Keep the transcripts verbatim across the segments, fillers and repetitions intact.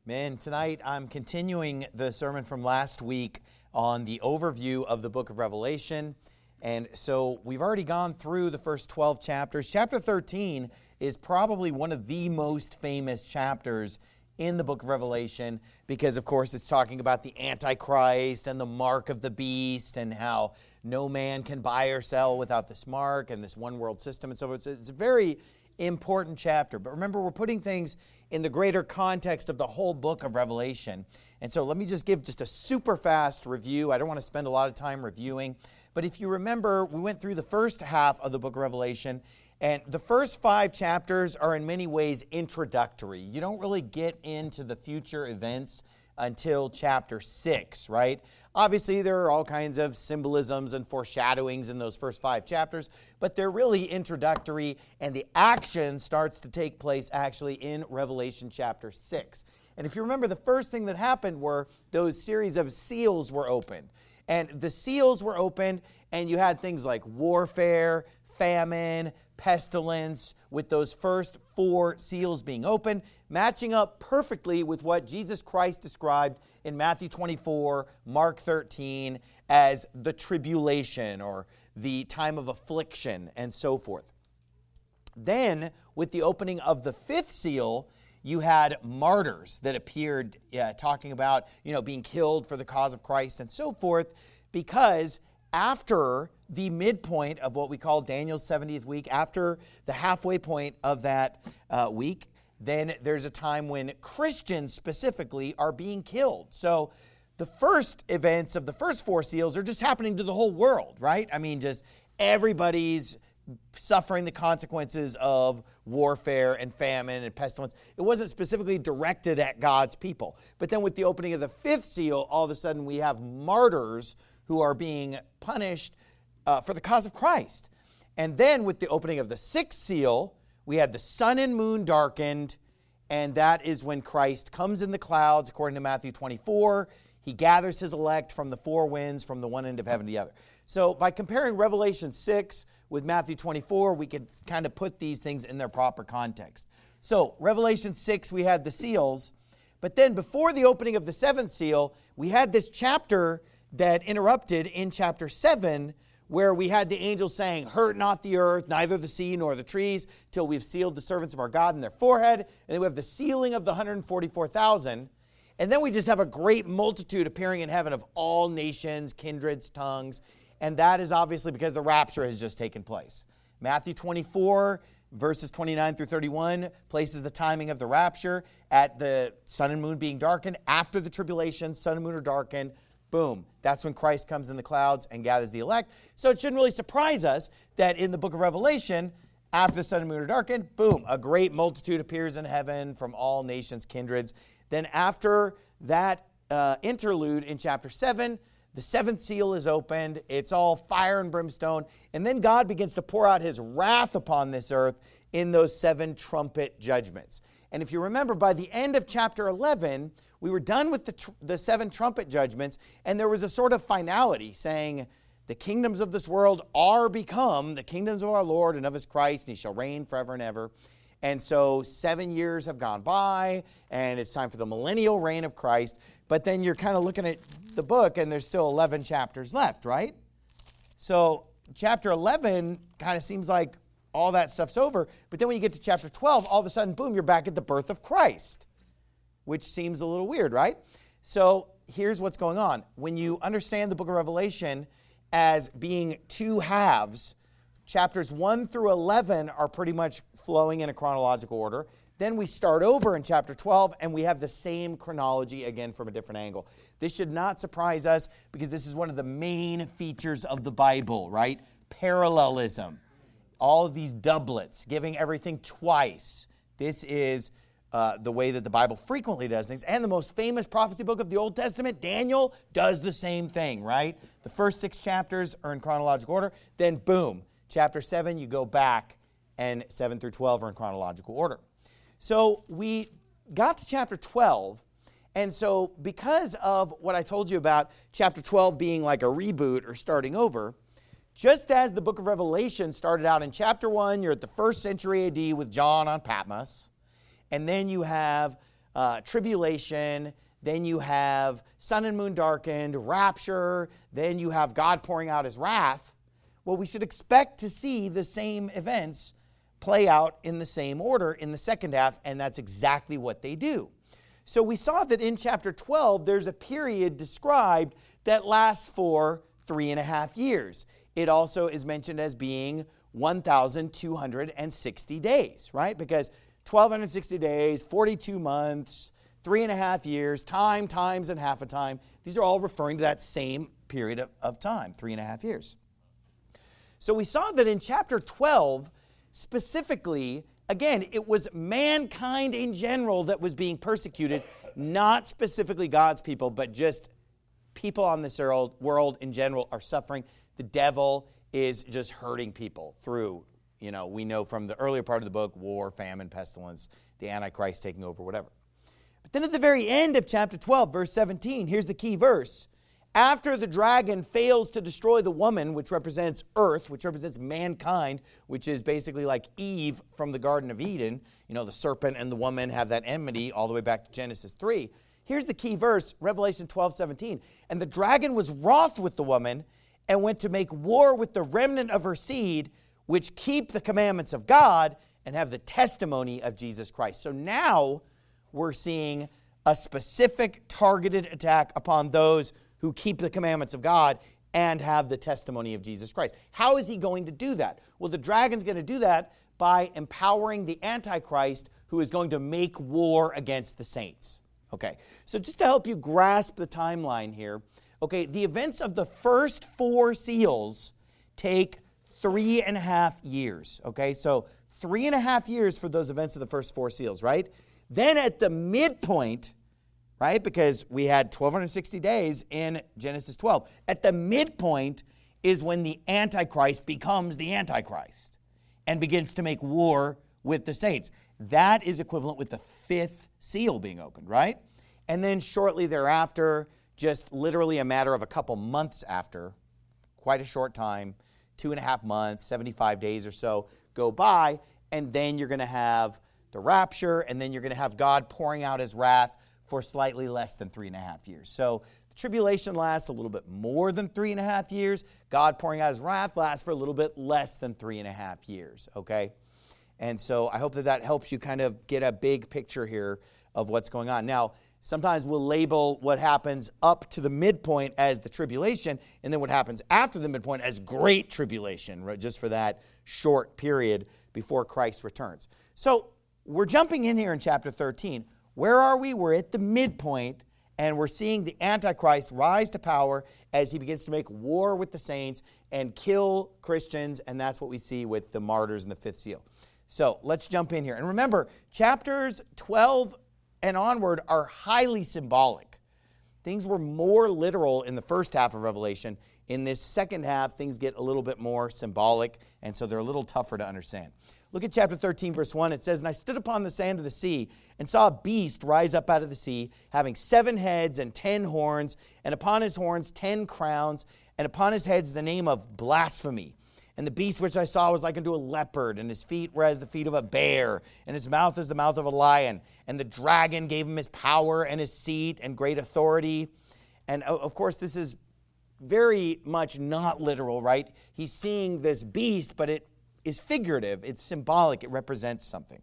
Man, tonight I'm continuing the sermon from last week on the overview of the book of Revelation. And so we've already gone through the first twelve chapters. Chapter thirteen is probably one of the most famous chapters in the book of Revelation because, of course, it's talking about the Antichrist and the mark of the beast and how no man can buy or sell without this mark and this one world system and so forth. It's a very important chapter. But remember, we're putting things in the greater context of the whole book of Revelation. And so let me just give just a super fast review. I don't want to spend a lot of time reviewing. But if you remember, we went through the first half of the book of Revelation, and the first five chapters are in many ways introductory. You don't really get into the future events until chapter six, right? Obviously, there are all kinds of symbolisms and foreshadowings in those first five chapters, but they're really introductory, and the action starts to take place actually in Revelation chapter six. And if you remember, the first thing that happened were those series of seals were opened. And the seals were opened, and you had things like warfare, famine, pestilence, with those first four seals being opened, matching up perfectly with what Jesus Christ described in Matthew twenty-four, Mark thirteen, as the tribulation or the time of affliction and so forth. Then, with the opening of the fifth seal, you had martyrs that appeared uh, talking about, you know, being killed for the cause of Christ and so forth, because after the midpoint of what we call Daniel's seventieth week, after the halfway point of that uh, week, then there's a time when Christians specifically are being killed. So the first events of the first four seals are just happening to the whole world, right? I mean, just everybody's suffering the consequences of warfare and famine and pestilence. It wasn't specifically directed at God's people. But then with the opening of the fifth seal, all of a sudden we have martyrs who are being punished uh, for the cause of Christ. And then with the opening of the sixth seal, we had the sun and moon darkened, and that is when Christ comes in the clouds, according to Matthew twenty-four. He gathers his elect from the four winds, from the one end of heaven to the other. So by comparing Revelation six with Matthew twenty-four, we could kind of put these things in their proper context. So Revelation six, we had the seals, but then before the opening of the seventh seal, we had this chapter that interrupted in chapter seven, where we had the angels saying, "Hurt not the earth, neither the sea nor the trees, till we've sealed the servants of our God in their forehead." And then we have the sealing of the one hundred forty-four thousand. And then we just have a great multitude appearing in heaven of all nations, kindreds, tongues. And that is obviously because the rapture has just taken place. Matthew twenty-four, verses twenty-nine through thirty-one, places the timing of the rapture at the sun and moon being darkened. After the tribulation, sun and moon are darkened. Boom. That's when Christ comes in the clouds and gathers the elect. So it shouldn't really surprise us that in the book of Revelation, after the sun and moon are darkened, boom, a great multitude appears in heaven from all nations, kindreds. Then after that uh, interlude in chapter seven, the seventh seal is opened. It's all fire and brimstone. And then God begins to pour out his wrath upon this earth in those seven trumpet judgments. And if you remember, by the end of chapter eleven, we were done with the, tr- the seven trumpet judgments, and there was a sort of finality saying, the kingdoms of this world are become the kingdoms of our Lord and of his Christ, and he shall reign forever and ever. And so seven years have gone by, and it's time for the millennial reign of Christ. But then you're kind of looking at the book, and there's still eleven chapters left, right? So chapter eleven kind of seems like all that stuff's over. But then when you get to chapter twelve, all of a sudden, boom, you're back at the birth of Christ, which seems a little weird, right? So here's what's going on. When you understand the book of Revelation as being two halves, chapters one through eleven are pretty much flowing in a chronological order. Then we start over in chapter twelve, and we have the same chronology again from a different angle. This should not surprise us because this is one of the main features of the Bible, right? Parallelism. All of these doublets, giving everything twice. This is uh, the way that the Bible frequently does things. And the most famous prophecy book of the Old Testament, Daniel, does the same thing, right? The first six chapters are in chronological order. Then, boom, chapter seven, you go back, and seven through twelve are in chronological order. So we got to chapter twelve, and so because of what I told you about chapter twelve being like a reboot or starting over, just as the book of Revelation started out in chapter one, you're at the first century A D with John on Patmos, and then you have uh, tribulation, then you have sun and moon darkened, rapture, then you have God pouring out his wrath. Well, we should expect to see the same events play out in the same order in the second half, and that's exactly what they do. So we saw that in chapter twelve, there's a period described that lasts for three and a half years. It also is mentioned as being one thousand two hundred sixty days, right? Because one thousand two hundred sixty days, forty-two months, three and a half years, time, times, and half a time. These are all referring to that same period of, of time, three and a half years. So we saw that in chapter twelve, specifically, again, it was mankind in general that was being persecuted, not specifically God's people, but just people on this world in general are suffering. The devil is just hurting people through, you know, we know from the earlier part of the book, war, famine, pestilence, the Antichrist taking over, whatever. But then at the very end of chapter twelve, verse seventeen, here's the key verse. After the dragon fails to destroy the woman, which represents earth, which represents mankind, which is basically like Eve from the Garden of Eden. You know, the serpent and the woman have that enmity all the way back to Genesis three. Here's the key verse, Revelation twelve seventeen. And the dragon was wroth with the woman and went to make war with the remnant of her seed, which keep the commandments of God and have the testimony of Jesus Christ. So now we're seeing a specific targeted attack upon those who keep the commandments of God and have the testimony of Jesus Christ. How is he going to do that? Well, the dragon's going to do that by empowering the Antichrist, who is going to make war against the saints. Okay, so just to help you grasp the timeline here, okay, the events of the first four seals take three and a half years. Okay, so three and a half years for those events of the first four seals, right? Then at the midpoint, right, because we had one thousand two hundred sixty days in Genesis twelve. At the midpoint is when the Antichrist becomes the Antichrist and begins to make war with the saints. That is equivalent with the fifth seal being opened, right? And then shortly thereafter, just literally a matter of a couple months after, quite a short time, two and a half months, seventy-five days or so go by, and then you're going to have the rapture, and then you're going to have God pouring out his wrath for slightly less than three and a half years. So the tribulation lasts a little bit more than three and a half years. God pouring out his wrath lasts for a little bit less than three and a half years, okay? And so I hope that that helps you kind of get a big picture here of what's going on. Now, sometimes we'll label what happens up to the midpoint as the tribulation, and then what happens after the midpoint as great tribulation, right, just for that short period before Christ returns. So we're jumping in here in chapter thirteen. Where are we? We're at the midpoint, and we're seeing the Antichrist rise to power as he begins to make war with the saints and kill Christians, and that's what we see with the martyrs in the fifth seal. So let's jump in here. And remember, chapters twelve and onward are highly symbolic. Things were more literal in the first half of Revelation. In this second half, things get a little bit more symbolic, and so they're a little tougher to understand. Look at chapter thirteen, verse one. It says, "And I stood upon the sand of the sea, and saw a beast rise up out of the sea, having seven heads and ten horns, and upon his horns ten crowns, and upon his heads the name of blasphemy. And the beast which I saw was like unto a leopard, and his feet were as the feet of a bear, and his mouth as the mouth of a lion. And the dragon gave him his power and his seat and great authority." And of course, this is very much not literal, right? He's seeing this beast, but it is figurative. It's symbolic. It represents something.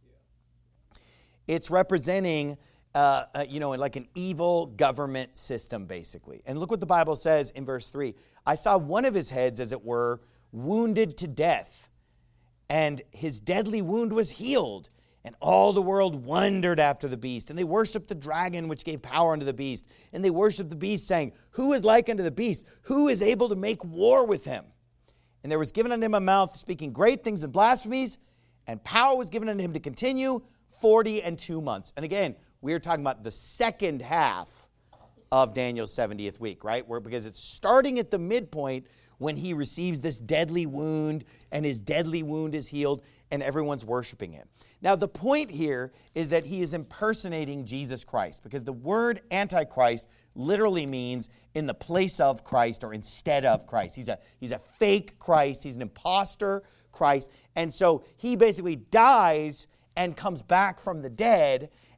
It's representing, uh, uh, you know, like an evil government system, basically. And look what the Bible says in verse three. "I saw one of his heads, as it were, wounded to death, and his deadly wound was healed. And all the world wondered after the beast, and they worshiped the dragon which gave power unto the beast. And they worshiped the beast, saying, Who is like unto the beast? Who is able to make war with him? And there was given unto him a mouth speaking great things and blasphemies, and power was given unto him to continue forty and two months." And again, we are talking about the second half of Daniel's seventieth week, right? Where, because it's starting at the midpoint when he receives this deadly wound, and his deadly wound is healed, and everyone's worshiping him. Now, the point here is that he is impersonating Jesus Christ, because the word Antichrist literally means in the place of Christ or instead of Christ. He's a, he's a fake Christ. He's an imposter Christ. And so he basically dies and comes back from the dead,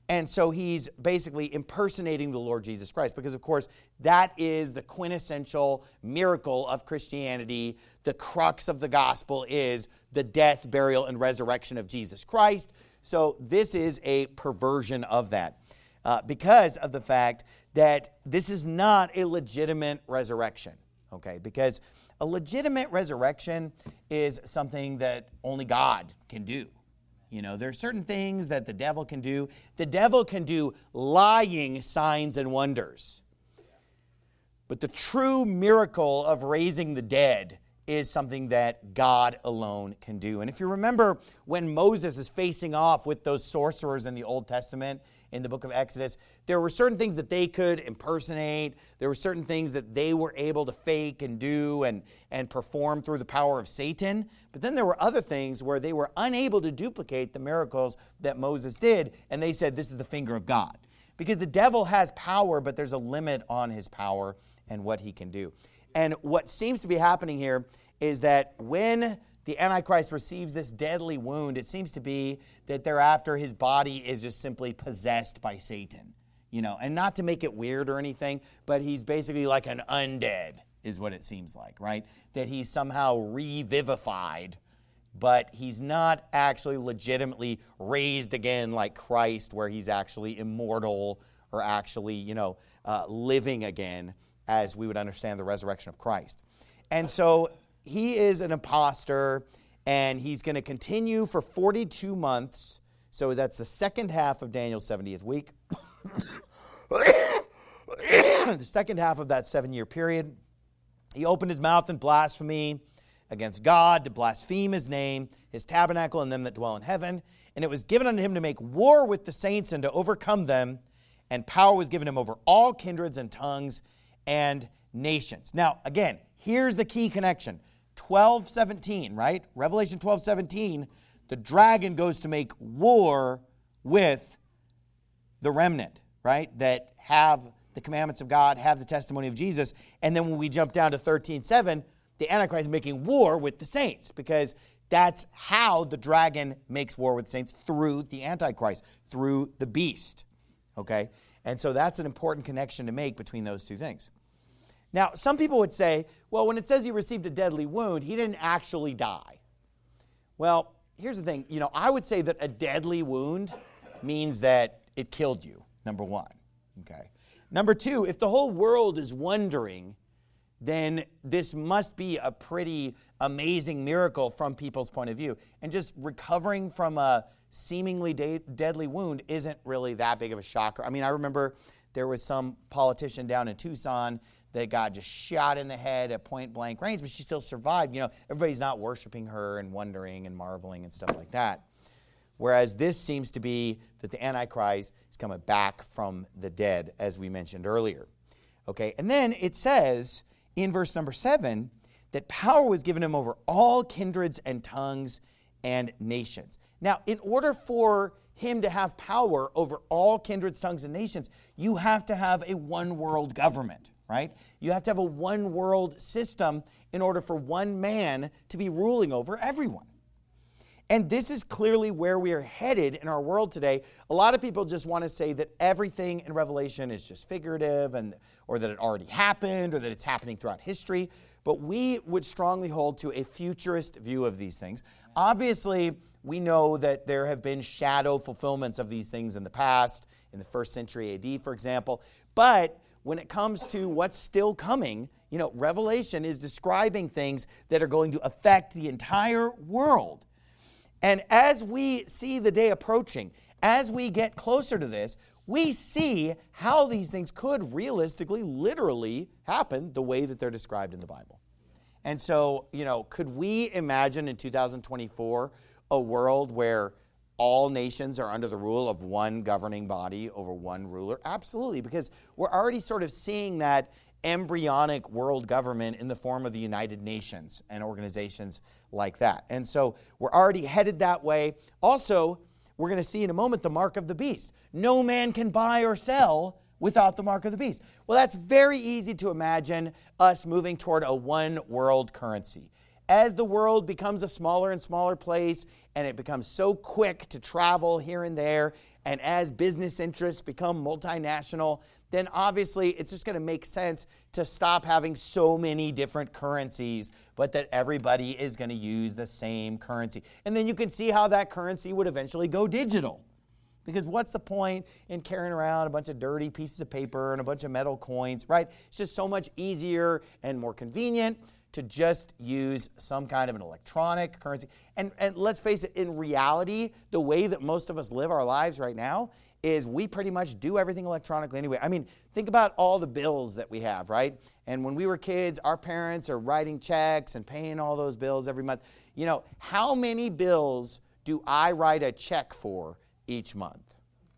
And so he's basically impersonating the Lord Jesus Christ because, of course, that is the quintessential miracle of Christianity. The crux of the gospel is the death, burial, and resurrection of Jesus Christ. So this is a perversion of that uh, because of the fact that this is not a legitimate resurrection, okay? Because a legitimate resurrection is something that only God can do. You know, there are certain things that the devil can do. The devil can do lying signs and wonders. But the true miracle of raising the dead is something that God alone can do. And if you remember when Moses is facing off with those sorcerers in the Old Testament, in the book of Exodus, there were certain things that they could impersonate. There were certain things that they were able to fake and do and, and perform through the power of Satan. But then there were other things where they were unable to duplicate the miracles that Moses did, and they said, this is the finger of God. Because the devil has power, but there's a limit on his power and what he can do. And what seems to be happening here is that when the Antichrist receives this deadly wound, it seems to be that thereafter his body is just simply possessed by Satan. You know, and not to make it weird or anything, but he's basically like an undead, is what it seems like, right? That he's somehow revivified, but he's not actually legitimately raised again like Christ, where he's actually immortal or actually, you know, uh, living again, as we would understand the resurrection of Christ. And so he is an imposter, and he's going to continue for forty-two months. So that's the second half of Daniel's seventieth week. The second half of that seven-year period. He opened his mouth in blasphemy against God, to blaspheme his name, his tabernacle, and them that dwell in heaven. And it was given unto him to make war with the saints and to overcome them. And power was given him over all kindreds and tongues and nations. Now, again, here's the key connection. twelve seventeen, right? Revelation twelve seventeen, the dragon goes to make war with the remnant, right? That have the commandments of God, have the testimony of Jesus. And then when we jump down to thirteen seven, the Antichrist is making war with the saints, because that's how the dragon makes war with the saints, through the Antichrist, through the beast, okay? And so that's an important connection to make between those two things. Now, some people would say, well, when it says he received a deadly wound, he didn't actually die. Well, here's the thing. You know, I would say that a deadly wound means that it killed you, number one. Okay. Number two, if the whole world is wondering, then this must be a pretty amazing miracle from people's point of view. And just recovering from a seemingly de- deadly wound isn't really that big of a shocker. I mean, I remember there was some politician down in Tucson that got just shot in the head at point blank range, but she still survived. You know, everybody's not worshiping her and wondering and marveling and stuff like that. Whereas this seems to be that the Antichrist is coming back from the dead, as we mentioned earlier. Okay, and then it says in verse number seven that power was given him over all kindreds and tongues and nations. Now, in order for him to have power over all kindreds, tongues, and nations, you have to have a one-world government, right? You have to have a one-world system in order for one man to be ruling over everyone. And this is clearly where we are headed in our world today. A lot of people just want to say that everything in Revelation is just figurative, and or that it already happened, or that it's happening throughout history. But we would strongly hold to a futurist view of these things. Obviously, we know that there have been shadow fulfillments of these things in the past, in the first century A D, for example. But when it comes to what's still coming, you know, Revelation is describing things that are going to affect the entire world. And as we see the day approaching, as we get closer to this, we see how these things could realistically, literally happen the way that they're described in the Bible. And so, you know, could we imagine in two thousand twenty-four a world where all nations are under the rule of one governing body over one ruler? Absolutely, because we're already sort of seeing that embryonic world government in the form of the United Nations and organizations like that. And so we're already headed that way. Also, we're going to see in a moment the mark of the beast. No man can buy or sell without the mark of the beast. Well, that's very easy to imagine us moving toward a one world currency. As the world becomes a smaller and smaller place, and it becomes so quick to travel here and there, and as business interests become multinational, then obviously it's just going to make sense to stop having so many different currencies, but that everybody is going to use the same currency. And then you can see how that currency would eventually go digital. Because what's the point in carrying around a bunch of dirty pieces of paper and a bunch of metal coins, right? It's just so much easier and more convenient to just use some kind of an electronic currency. And, and let's face it, in reality, the way that most of us live our lives right now is we pretty much do everything electronically anyway. I mean, think about all the bills that we have, right? And when we were kids, our parents are writing checks and paying all those bills every month. You know, how many bills do I write a check for each month?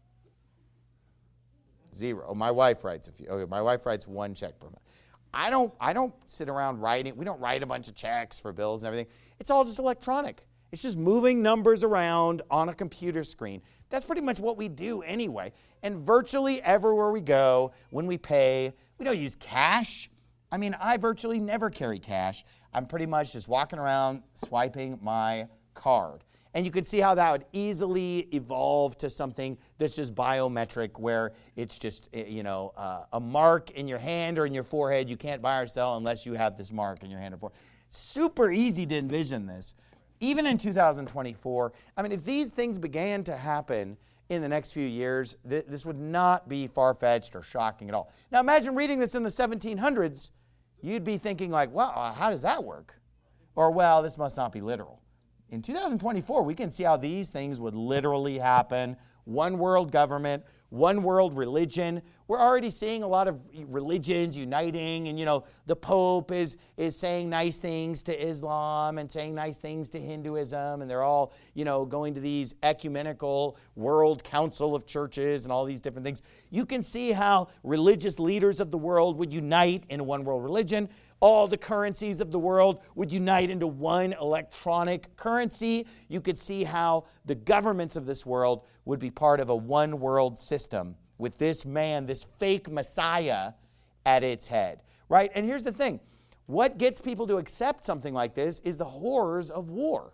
Zero. My wife writes a few. Okay, my wife writes one check per month. I don't I don't sit around writing. We don't write a bunch of checks for bills and everything. It's all just electronic. It's just moving numbers around on a computer screen. That's pretty much what we do anyway. And virtually everywhere we go, when we pay, we don't use cash. I mean, I virtually never carry cash. I'm pretty much just walking around swiping my card. And you can see how that would easily evolve to something that's just biometric, where it's just, you know, uh, a mark in your hand or in your forehead. You can't buy or sell unless you have this mark in your hand or forehead. Super easy to envision this. Even in two thousand twenty-four, I mean, if these things began to happen in the next few years, th- this would not be far-fetched or shocking at all. Now, imagine reading this in the seventeen hundreds. You'd be thinking like, well, how does that work? Or, well, this must not be literal. In two thousand twenty-four, we can see how these things would literally happen. One world government, one world religion. We're already seeing a lot of religions uniting, and, you know, the Pope is, is saying nice things to Islam and saying nice things to Hinduism, and they're all, you know, going to these ecumenical world council of churches and all these different things. You can see how religious leaders of the world would unite in one world religion. All the currencies of the world would unite into one electronic currency. You could see how the governments of this world would be part of a one world system with this man, this fake Messiah at its head, right? And here's the thing. What gets people to accept something like this is the horrors of war.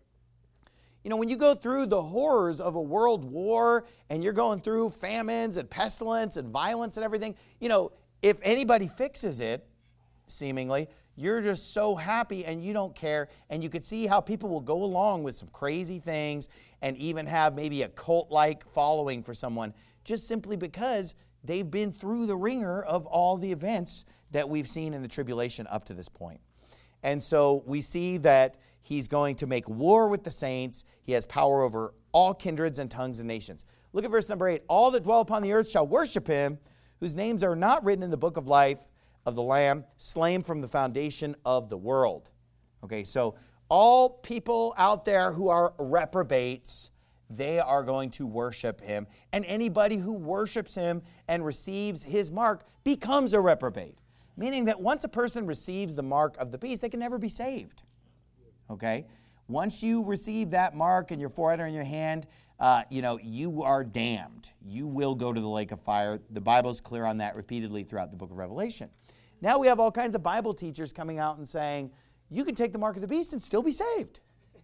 You know, when you go through the horrors of a world war and you're going through famines and pestilence and violence and everything, you know, if anybody fixes it, seemingly, you're just so happy and you don't care. And you could see how people will go along with some crazy things and even have maybe a cult-like following for someone just simply because they've been through the ringer of all the events that we've seen in the tribulation up to this point. And so we see that he's going to make war with the saints. He has power over all kindreds and tongues and nations. Look at verse number eight. All that dwell upon the earth shall worship him, whose names are not written in the book of life of the Lamb, slain from the foundation of the world. Okay, so all people out there who are reprobates, they are going to worship him. And anybody who worships him and receives his mark becomes a reprobate. Meaning that once a person receives the mark of the beast, they can never be saved. Okay? Once you receive that mark in your forehead or in your hand, uh, you know, you are damned. You will go to the lake of fire. The Bible is clear on that repeatedly throughout the book of Revelation. Now we have all kinds of Bible teachers coming out and saying, you can take the mark of the beast and still be saved.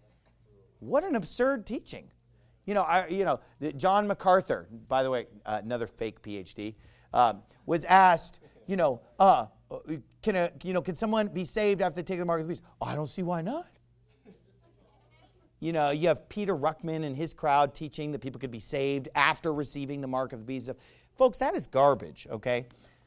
What an absurd teaching. You know, I, you know, John MacArthur, by the way, uh, another fake P H D, uh, was asked, you know, uh, can a, you know, can someone be saved after they take the mark of the beast? Oh, I don't see why not. You know, you have Peter Ruckman and his crowd teaching that people could be saved after receiving the mark of the beast. Folks, that is garbage, okay?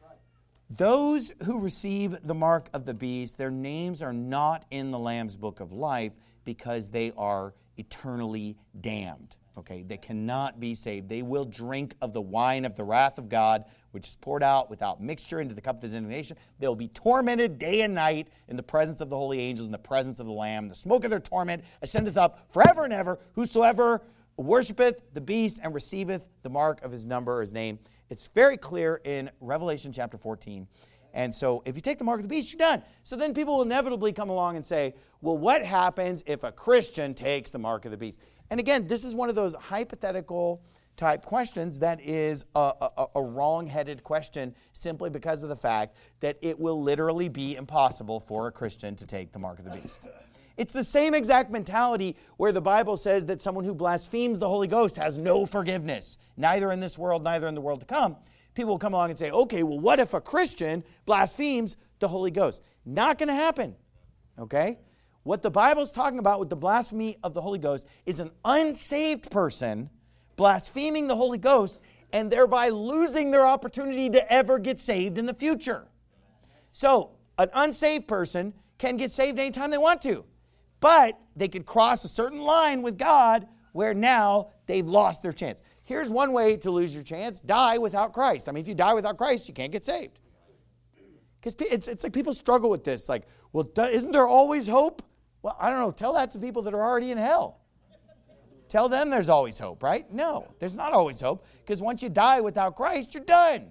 Those who receive the mark of the beast, their names are not in the Lamb's book of life because they are eternally damned. Okay, they cannot be saved. They will drink of the wine of the wrath of God, which is poured out without mixture into the cup of his indignation. They will be tormented day and night in the presence of the holy angels, in the presence of the Lamb. The smoke of their torment ascendeth up forever and ever. Whosoever worshipeth the beast and receiveth the mark of his number or his name. It's very clear in Revelation chapter fourteen. And so if you take the mark of the beast, you're done. So then people will inevitably come along and say, well, what happens if a Christian takes the mark of the beast? And again, this is one of those hypothetical type questions that is a, a, a wrong-headed question simply because of the fact that it will literally be impossible for a Christian to take the mark of the beast. It's the same exact mentality where the Bible says that someone who blasphemes the Holy Ghost has no forgiveness, neither in this world, neither in the world to come. People will come along and say, okay, well, what if a Christian blasphemes the Holy Ghost? Not going to happen, okay? What the Bible's talking about with the blasphemy of the Holy Ghost is an unsaved person blaspheming the Holy Ghost and thereby losing their opportunity to ever get saved in the future. So, an unsaved person can get saved anytime they want to, but they could cross a certain line with God where now they've lost their chance. Here's one way to lose your chance. Die without Christ. I mean, if you die without Christ, you can't get saved. Because it's, it's like people struggle with this. Like, well, isn't there always hope? Well, I don't know. Tell that to people that are already in hell. Tell them there's always hope, right? No, there's not always hope. Because once you die without Christ, you're done.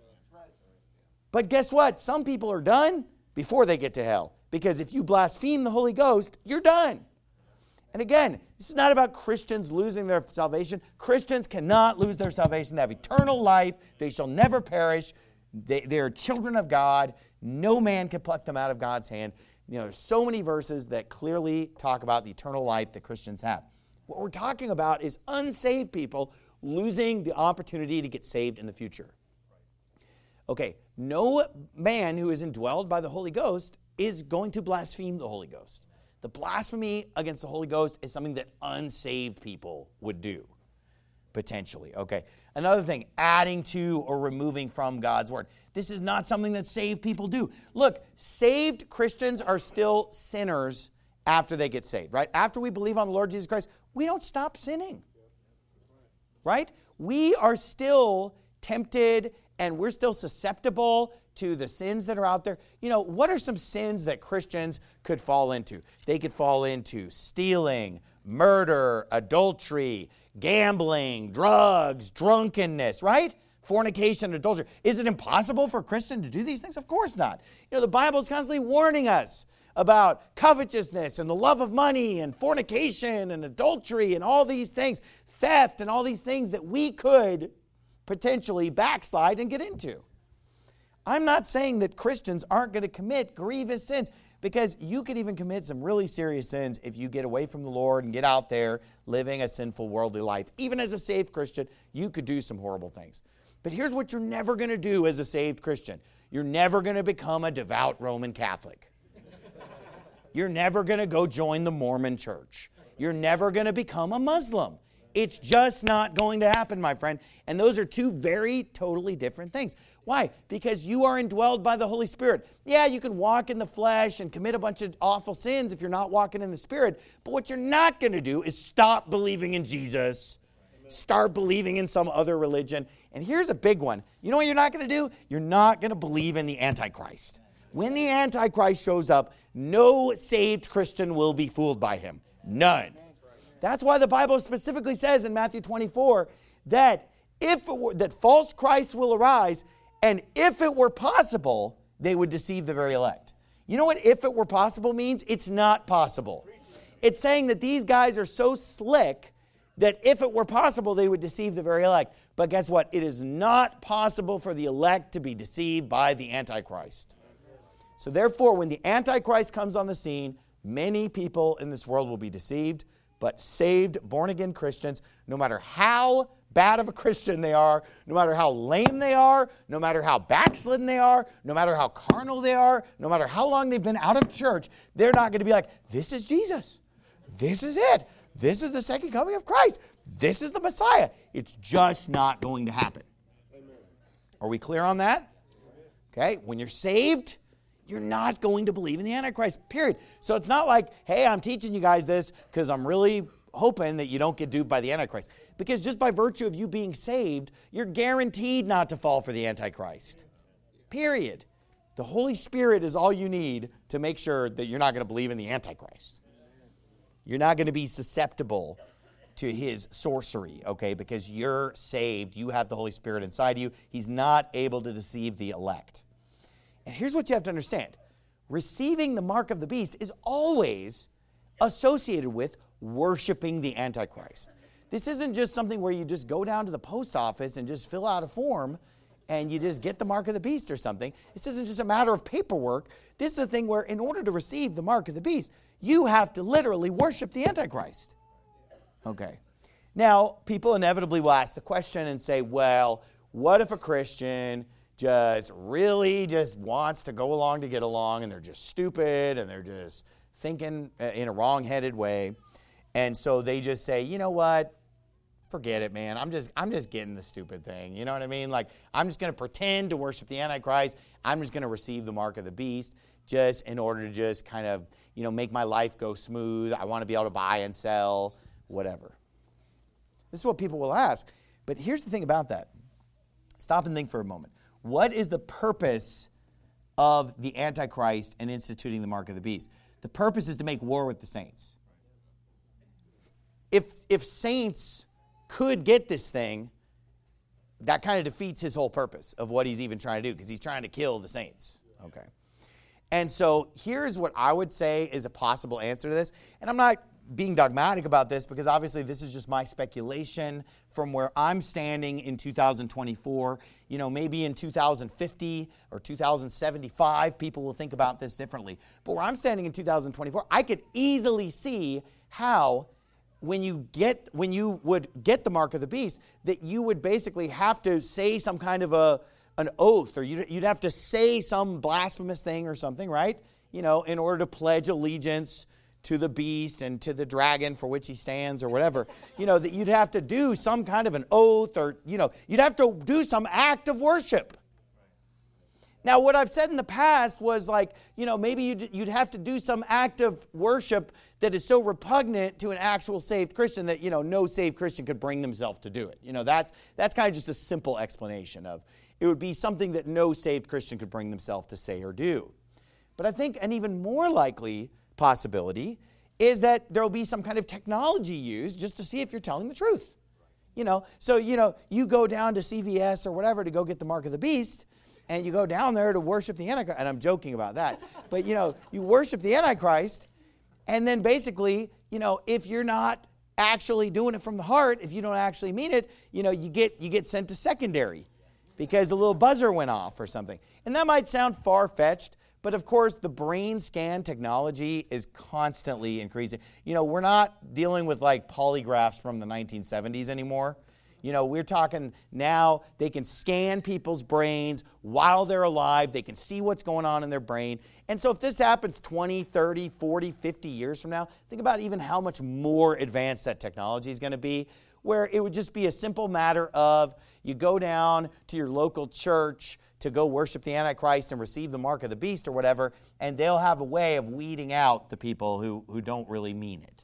But guess what? Some people are done before they get to hell. Because if you blaspheme the Holy Ghost, you're done. And again, this is not about Christians losing their salvation. Christians cannot lose their salvation. They have eternal life. They shall never perish. They, they're children of God. No man can pluck them out of God's hand. You know, there's so many verses that clearly talk about the eternal life that Christians have. What we're talking about is unsaved people losing the opportunity to get saved in the future. Okay, no man who is indwelled by the Holy Ghost is going to blaspheme the Holy Ghost. The blasphemy against the Holy Ghost is something that unsaved people would do, potentially. Okay, another thing, adding to or removing from God's word. This is not something that saved people do. Look, saved Christians are still sinners after they get saved, right? After we believe on the Lord Jesus Christ, we don't stop sinning, right? We are still tempted and we're still susceptible to the sins that are out there. You know, what are some sins that Christians could fall into? They could fall into stealing, murder, adultery, gambling, drugs, drunkenness, right? Fornication, adultery. Is it impossible for a Christian to do these things? Of course not. You know, the Bible is constantly warning us about covetousness and the love of money and fornication and adultery and all these things, theft and all these things that we could potentially backslide and get into. I'm not saying that Christians aren't going to commit grievous sins, because you could even commit some really serious sins if you get away from the Lord and get out there living a sinful worldly life. Even as a saved Christian, you could do some horrible things. But here's what you're never going to do as a saved Christian. You're never going to become a devout Roman Catholic. You're never going to go join the Mormon church. You're never going to become a Muslim. It's just not going to happen, my friend. And those are two very totally different things. Why? Because you are indwelled by the Holy Spirit. Yeah, you can walk in the flesh and commit a bunch of awful sins if you're not walking in the Spirit. But what you're not going to do is stop believing in Jesus. Start believing in some other religion. And here's a big one. You know what you're not going to do? You're not going to believe in the Antichrist. When the Antichrist shows up, no saved Christian will be fooled by him. None. That's why the Bible specifically says in Matthew twenty-four that if it were, that false Christs will arise, and if it were possible, they would deceive the very elect. You know what if it were possible means? It's not possible. It's saying that these guys are so slick that if it were possible, they would deceive the very elect. But guess what? It is not possible for the elect to be deceived by the Antichrist. So therefore, when the Antichrist comes on the scene, many people in this world will be deceived. But saved, born-again Christians, no matter how bad of a Christian they are, no matter how lame they are, no matter how backslidden they are, no matter how carnal they are, no matter how long they've been out of church, they're not going to be like, this is Jesus. This is it. This is the second coming of Christ. This is the Messiah. It's just not going to happen. Amen. Are we clear on that? Okay, when you're saved, you're not going to believe in the Antichrist, period. So it's not like, hey, I'm teaching you guys this because I'm really hoping that you don't get duped by the Antichrist. Because just by virtue of you being saved, you're guaranteed not to fall for the Antichrist, period. The Holy Spirit is all you need to make sure that you're not going to believe in the Antichrist. You're not going to be susceptible to his sorcery, okay, because you're saved. You have the Holy Spirit inside you. He's not able to deceive the elect. And here's what you have to understand. Receiving the mark of the beast is always associated with worshiping the Antichrist. This isn't just something where you just go down to the post office and just fill out a form and you just get the mark of the beast or something. This isn't just a matter of paperwork. This is a thing where in order to receive the mark of the beast, you have to literally worship the Antichrist. Okay. Now, people inevitably will ask the question and say, well, what if a Christian just really just wants to go along to get along, and they're just stupid, and they're just thinking in a wrong-headed way, and so they just say, you know what? Forget it, man. I'm just I'm just getting the stupid thing. You know what I mean? Like, I'm just going to pretend to worship the Antichrist. I'm just going to receive the mark of the beast just in order to just kind of, you know, make my life go smooth. I want to be able to buy and sell, whatever. This is what people will ask. But here's the thing about that. Stop and think for a moment. What is the purpose of the Antichrist and instituting the mark of the beast? The purpose is to make war with the saints. If if saints could get this thing, that kind of defeats his whole purpose of what he's even trying to do, because he's trying to kill the saints. Okay. And so here's what I would say is a possible answer to this. And I'm not being dogmatic about this, because obviously this is just my speculation from where I'm standing in two thousand twenty-four. You know, maybe in two thousand fifty or two thousand seventy-five, people will think about this differently. But where I'm standing in two thousand twenty-four, I could easily see how when you get when you would get the mark of the beast, that you would basically have to say some kind of a an oath, or you'd, you'd have to say some blasphemous thing or something, right? You know, in order to pledge allegiance to the beast and to the dragon for which he stands, or whatever. You know, that you'd have to do some kind of an oath, or, you know, you'd have to do some act of worship. Now, what I've said in the past was like, you know, maybe you'd, you'd have to do some act of worship that is so repugnant to an actual saved Christian that, you know, no saved Christian could bring themselves to do it. You know, that's, that's kind of just a simple explanation of it would be something that no saved Christian could bring themselves to say or do. But I think an even more likely possibility is that there will be some kind of technology used just to see if you're telling the truth. You know, so, you know, you go down to C V S or whatever to go get the mark of the beast, and you go down there to worship the Antichrist, and I'm joking about that, but, you know, you worship the Antichrist, and then basically, you know, if you're not actually doing it from the heart, if you don't actually mean it, you know, you get you get sent to secondary because a little buzzer went off or something. And that might sound far-fetched, but of course, the brain scan technology is constantly increasing. You know, we're not dealing with like polygraphs from the nineteen seventies anymore. You know, we're talking now they can scan people's brains while they're alive. They can see what's going on in their brain. And so if this happens twenty, thirty, forty, fifty years from now, think about even how much more advanced that technology is going to be, where it would just be a simple matter of you go down to your local church to go worship the Antichrist and receive the mark of the beast or whatever, and they'll have a way of weeding out the people who, who don't really mean it.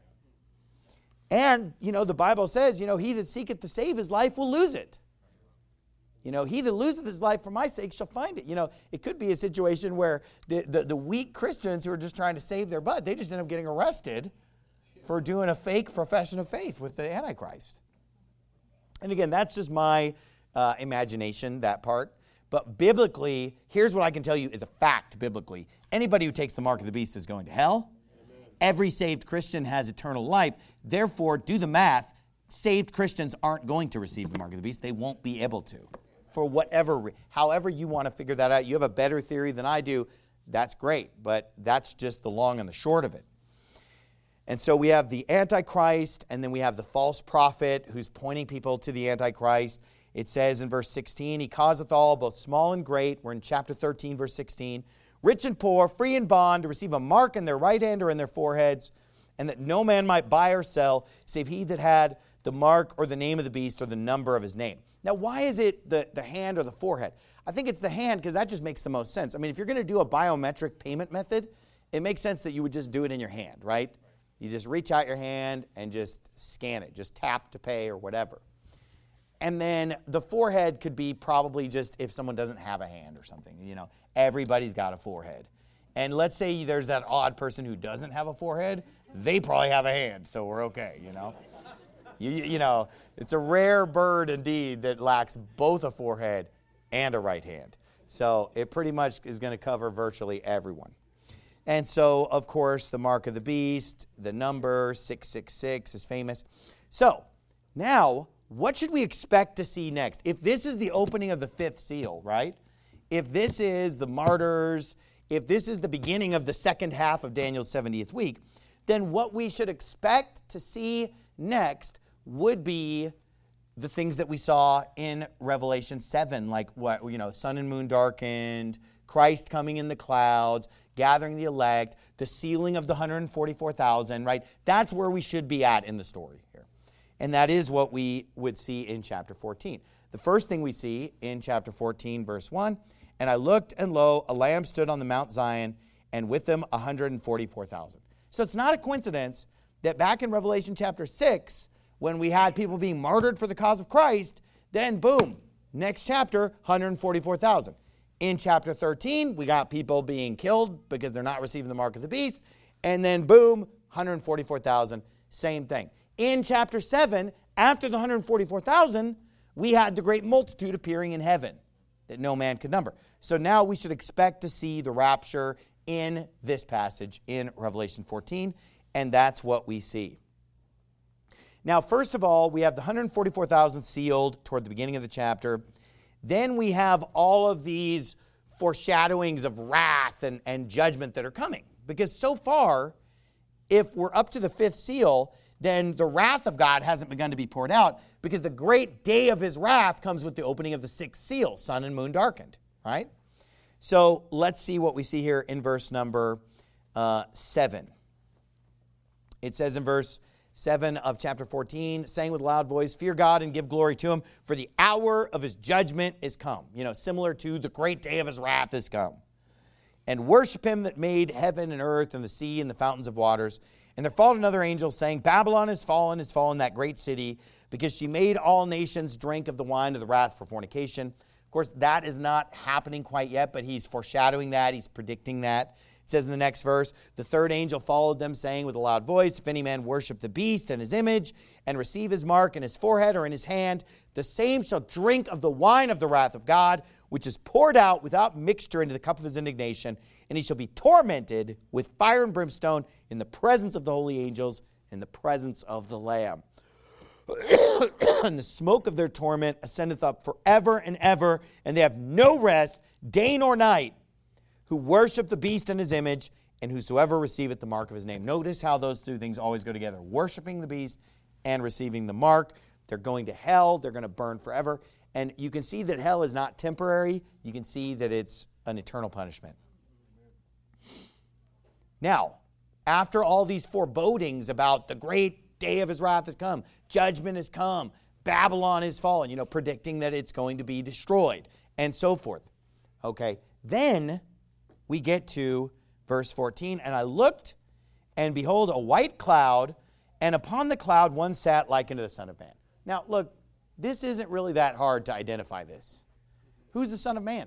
And, you know, the Bible says, you know, he that seeketh to save his life will lose it. You know, he that loseth his life for my sake shall find it. You know, it could be a situation where the, the, the weak Christians who are just trying to save their butt, they just end up getting arrested for doing a fake profession of faith with the Antichrist. And again, that's just my uh, imagination, that part. But biblically, here's what I can tell you is a fact biblically. Anybody who takes the mark of the beast is going to hell. Every saved Christian has eternal life. Therefore, do the math. Saved Christians aren't going to receive the mark of the beast. They won't be able to. For whatever, however you want to figure that out. You have a better theory than I do. That's great. But that's just the long and the short of it. And so we have the Antichrist, and then we have the false prophet who's pointing people to the Antichrist. It says in verse sixteen, he causeth all, both small and great. We're in chapter thirteen, verse sixteen. Rich and poor, free and bond, to receive a mark in their right hand or in their foreheads, and that no man might buy or sell, save he that had the mark or the name of the beast or the number of his name. Now, why is it the, the hand or the forehead? I think it's the hand because that just makes the most sense. I mean, if you're going to do a biometric payment method, it makes sense that you would just do it in your hand, right? You just reach out your hand and just scan it, just tap to pay or whatever. And then the forehead could be probably just if someone doesn't have a hand or something. You know, everybody's got a forehead. And let's say there's that odd person who doesn't have a forehead. They probably have a hand, so we're okay, you know. You, you know, it's a rare bird indeed that lacks both a forehead and a right hand. So it pretty much is going to cover virtually everyone. And so, of course, the mark of the beast, the number six six six is famous. So now, what should we expect to see next? If this is the opening of the fifth seal, right? If this is the martyrs, if this is the beginning of the second half of Daniel's seventieth week, then what we should expect to see next would be the things that we saw in Revelation seven, like what, you know, sun and moon darkened, Christ coming in the clouds, gathering the elect, the sealing of the one hundred forty-four thousand, right? That's where we should be at in the story here. And that is what we would see in chapter fourteen. The first thing we see in chapter fourteen, verse one, and I looked, and lo, a lamb stood on the Mount Zion, and with them one hundred forty-four thousand. So it's not a coincidence that back in Revelation chapter six, when we had people being martyred for the cause of Christ, then boom, next chapter, one hundred forty-four thousand. In chapter thirteen, we got people being killed because they're not receiving the mark of the beast. And then boom, one hundred forty-four thousand, same thing. In chapter seven, after the one hundred forty-four thousand, we had the great multitude appearing in heaven that no man could number. So now we should expect to see the rapture in this passage in Revelation fourteen, and that's what we see. Now, first of all, we have the one hundred forty-four thousand sealed toward the beginning of the chapter. Then we have all of these foreshadowings of wrath and, and judgment that are coming. Because so far, if we're up to the fifth seal, then the wrath of God hasn't begun to be poured out, because the great day of his wrath comes with the opening of the sixth seal, sun and moon darkened, right? So let's see what we see here in verse number uh, seven. It says in verse seven of chapter fourteen, saying with a loud voice, fear God and give glory to him, for the hour of his judgment is come. You know, similar to the great day of his wrath is come. And worship him that made heaven and earth and the sea and the fountains of waters. And there followed another angel saying, Babylon is fallen, is fallen, that great city, because she made all nations drink of the wine of the wrath for fornication. Of course, that is not happening quite yet, but he's foreshadowing that. He's predicting that. It says in the next verse, the third angel followed them, saying with a loud voice, if any man worship the beast and his image, and receive his mark in his forehead or in his hand, the same shall drink of the wine of the wrath of God, which is poured out without mixture into the cup of his indignation, and he shall be tormented with fire and brimstone in the presence of the holy angels, in the presence of the Lamb. And the smoke of their torment ascendeth up forever and ever, and they have no rest, day nor night, who worship the beast and his image, and whosoever receiveth the mark of his name. Notice how those two things always go together. Worshiping the beast and receiving the mark. They're going to hell. They're going to burn forever. And you can see that hell is not temporary. You can see that it's an eternal punishment. Now, after all these forebodings about the great day of his wrath has come, judgment has come, Babylon is fallen, you know, predicting that it's going to be destroyed, and so forth. Okay, then we get to verse fourteen, and I looked, and behold, a white cloud, and upon the cloud one sat like unto the Son of Man. Now, look, this isn't really that hard to identify this. Who's the Son of Man?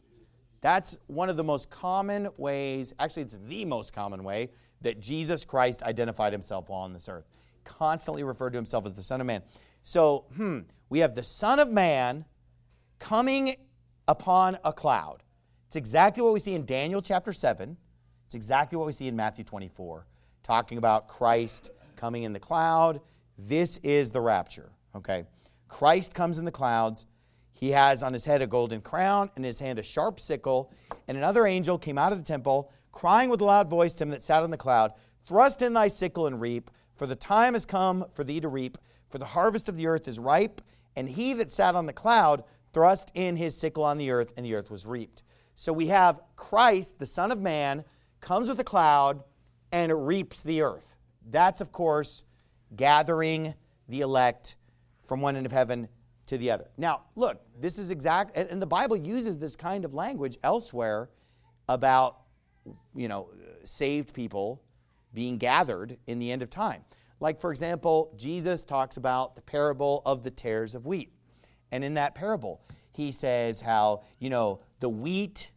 That's one of the most common ways, actually it's the most common way, that Jesus Christ identified himself on this earth. Constantly referred to himself as the Son of Man. So, hmm, we have the Son of Man coming upon a cloud. It's exactly what we see in Daniel chapter seven. It's exactly what we see in Matthew twenty-four, talking about Christ coming in the cloud. This is the rapture, okay? Christ comes in the clouds. He has on his head a golden crown, and in his hand a sharp sickle. And another angel came out of the temple, crying with a loud voice to him that sat on the cloud, thrust in thy sickle and reap, for the time has come for thee to reap, for the harvest of the earth is ripe. And he that sat on the cloud thrust in his sickle on the earth, and the earth was reaped. So we have Christ, the Son of Man, comes with a cloud and reaps the earth. That's, of course, gathering the elect from one end of heaven to the other. Now, look, this is exact, and the Bible uses this kind of language elsewhere about, you know, saved people being gathered in the end of time. Like, for example, Jesus talks about the parable of the tares of wheat. And in that parable, he says how, you know, the wheat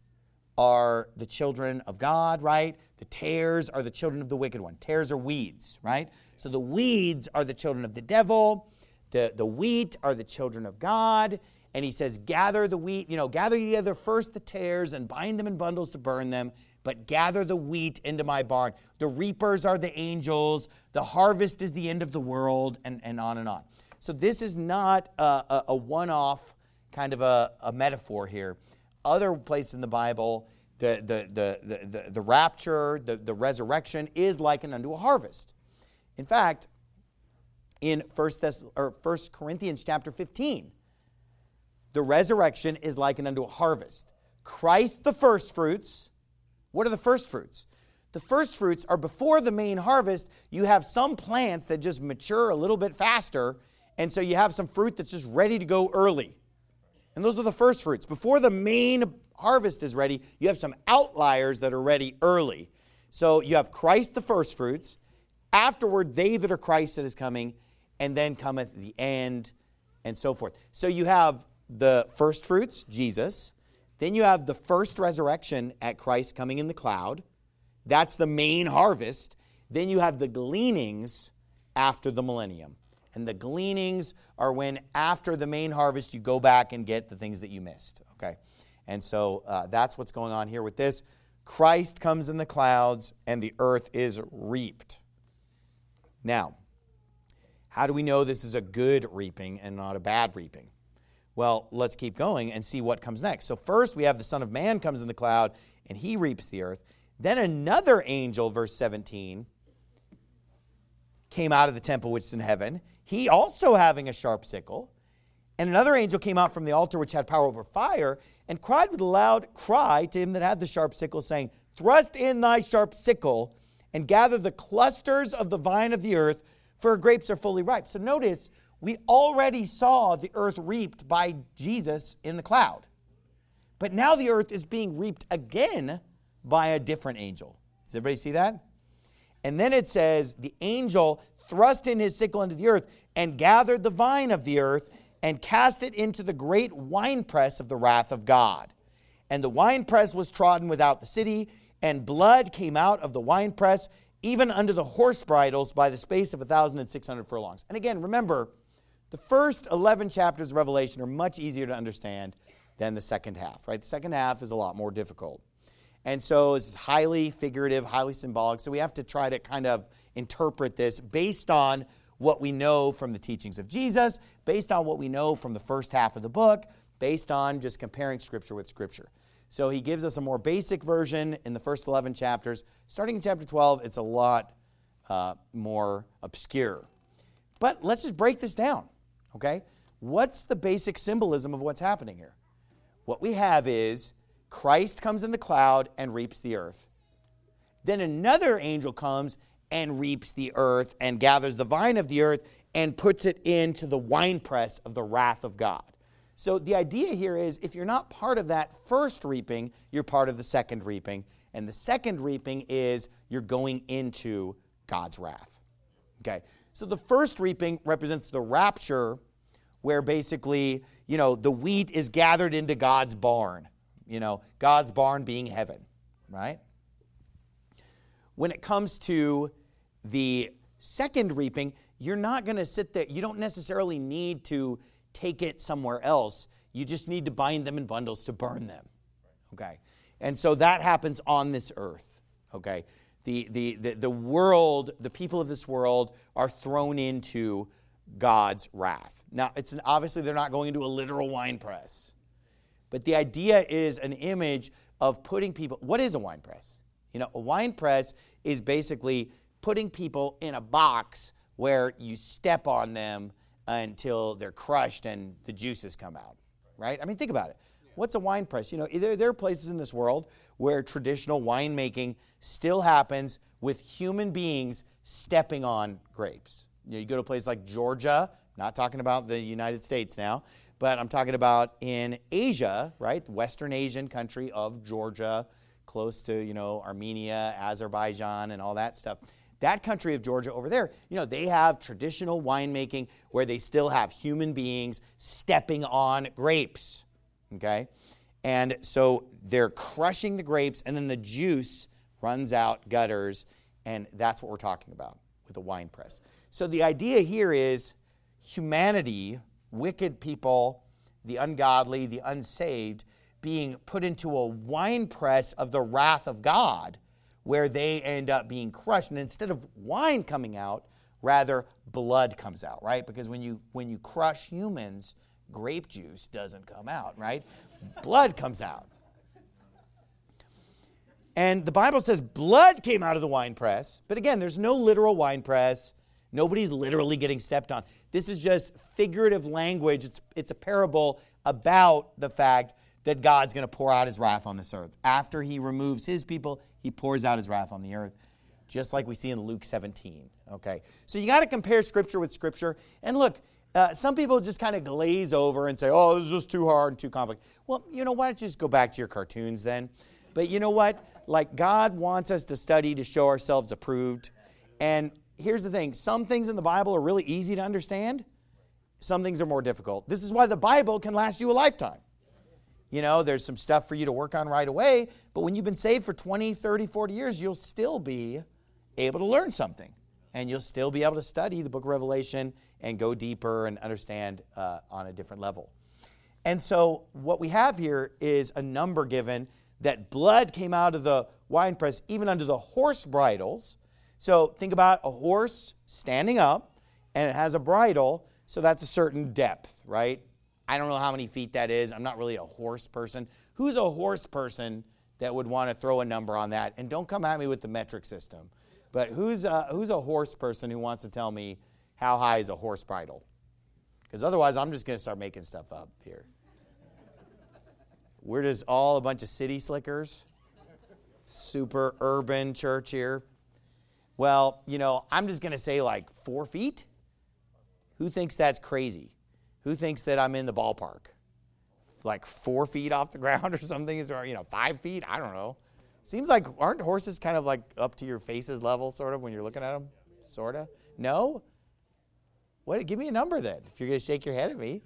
are the children of God, right? The tares are the children of the wicked one. Tares are weeds, right? So the weeds are the children of the devil. The, the wheat are the children of God. And he says, gather the wheat, you know, gather together first the tares and bind them in bundles to burn them, but gather the wheat into my barn. The reapers are the angels. The harvest is the end of the world, and, and on and on. So this is not a, a, a one-off kind of a, a metaphor here. Other places in the Bible, the, the, the, the, the, the rapture, the, the resurrection is likened unto a harvest. In fact, in First Thess- or First Corinthians chapter fifteen, the resurrection is likened unto a harvest. Christ the first fruits. What are the first fruits? The first fruits are before the main harvest. You have some plants that just mature a little bit faster, and so you have some fruit that's just ready to go early. And those are the first fruits. Before the main harvest is ready, you have some outliers that are ready early. So you have Christ the first fruits. Afterward, they that are Christ that is coming, and then cometh the end, and so forth. So you have the first fruits, Jesus. Then you have the first resurrection at Christ coming in the cloud. That's the main harvest. Then you have the gleanings after the millennium. And the gleanings are when after the main harvest you go back and get the things that you missed. Okay, and so uh, that's what's going on here with this. Christ comes in the clouds and the earth is reaped. Now, how do we know this is a good reaping and not a bad reaping? Well, let's keep going and see what comes next. So first we have the Son of Man comes in the cloud and he reaps the earth. Then another angel, verse seventeen, came out of the temple which is in heaven, he also having a sharp sickle. And another angel came out from the altar which had power over fire and cried with a loud cry to him that had the sharp sickle, saying, Thrust in thy sharp sickle and gather the clusters of the vine of the earth, for her grapes are fully ripe. So notice, we already saw the earth reaped by Jesus in the cloud. But now the earth is being reaped again by a different angel. Does everybody see that? And then it says, the angel thrust in his sickle into the earth and gathered the vine of the earth and cast it into the great winepress of the wrath of God. And the winepress was trodden without the city, and blood came out of the winepress, even unto the horse bridles by the space of a thousand and six hundred furlongs. And again, remember, the first eleven chapters of Revelation are much easier to understand than the second half, right? The second half is a lot more difficult. And so it's highly figurative, highly symbolic. So we have to try to kind of interpret this based on what we know from the teachings of Jesus, based on what we know from the first half of the book, based on just comparing Scripture with Scripture. So he gives us a more basic version in the first eleven chapters. Starting in chapter twelve, it's a lot uh, more obscure. But let's just break this down, okay? What's the basic symbolism of what's happening here? What we have is Christ comes in the cloud and reaps the earth. Then another angel comes and reaps the earth and gathers the vine of the earth and puts it into the winepress of the wrath of God. So the idea here is if you're not part of that first reaping, you're part of the second reaping. And the second reaping is you're going into God's wrath. Okay, so the first reaping represents the rapture, where basically, you know, the wheat is gathered into God's barn. You know, God's barn being heaven, right? When it comes to the second reaping, you're not going to sit there. You don't necessarily need to take it somewhere else. You just need to bind them in bundles to burn them, okay? And so that happens on this earth, okay? The, the, the, the world, the people of this world are thrown into God's wrath. Now, it's an, obviously they're not going into a literal wine press. But the idea is an image of putting people... What is a wine press? You know, a wine press is basically putting people in a box where you step on them until they're crushed and the juices come out, right? I mean, think about it. What's a wine press? You know, there, there are places in this world where traditional winemaking still happens with human beings stepping on grapes. You know, you go to a place like Georgia, not talking about the United States now, but I'm talking about in Asia, right? The Western Asian country of Georgia, close to, you know, Armenia, Azerbaijan, and all that stuff. That country of Georgia over there, you know, they have traditional winemaking where they still have human beings stepping on grapes, okay? And so they're crushing the grapes, and then the juice runs out gutters, and that's what we're talking about with a wine press. So the idea here is humanity, wicked people, the ungodly, the unsaved, being put into a wine press of the wrath of God, where they end up being crushed. And instead of wine coming out, Rather, blood comes out, right? Because when you when you crush humans, grape juice doesn't come out, right? Blood comes out. And the Bible says blood came out of the winepress. But again, there's no literal winepress. Nobody's literally getting stepped on. This is just figurative language. It's, it's a parable about the fact that God's going to pour out his wrath on this earth. After he removes his people, he pours out his wrath on the earth, just like we see in Luke seventeen. Okay, so you got to compare Scripture with Scripture. And look, uh, some people just kind of glaze over and say, oh, this is just too hard and too complex. Well, you know, why don't you just go back to your cartoons then? But you know what? Like, God wants us to study to show ourselves approved. And here's the thing. Some things in the Bible are really easy to understand. Some things are more difficult. This is why the Bible can last you a lifetime. You know, there's some stuff for you to work on right away, but when you've been saved for twenty, thirty, forty years, you'll still be able to learn something. And you'll still be able to study the book of Revelation and go deeper and understand uh, on a different level. And so what we have here is a number given that blood came out of the winepress, even under the horse bridles. So think about a horse standing up, and it has a bridle, so that's a certain depth, right? I don't know how many feet that is. I'm not really a horse person. Who's a horse person that would want to throw a number on that? And don't come at me with the metric system. But who's a, who's a horse person who wants to tell me how high is a horse bridle? Because otherwise, I'm just going to start making stuff up here. We're just all a bunch of city slickers. Super urban church here. Well, you know, I'm just going to say like four feet. Who thinks that's crazy? Who thinks that I'm in the ballpark? Like four feet off the ground or something? Or, you know, five feet? I don't know. Seems like, aren't horses kind of like up to your face's level, sort of, when you're looking at them? Sort of? No? What? Give me a number then, if you're going to shake your head at me.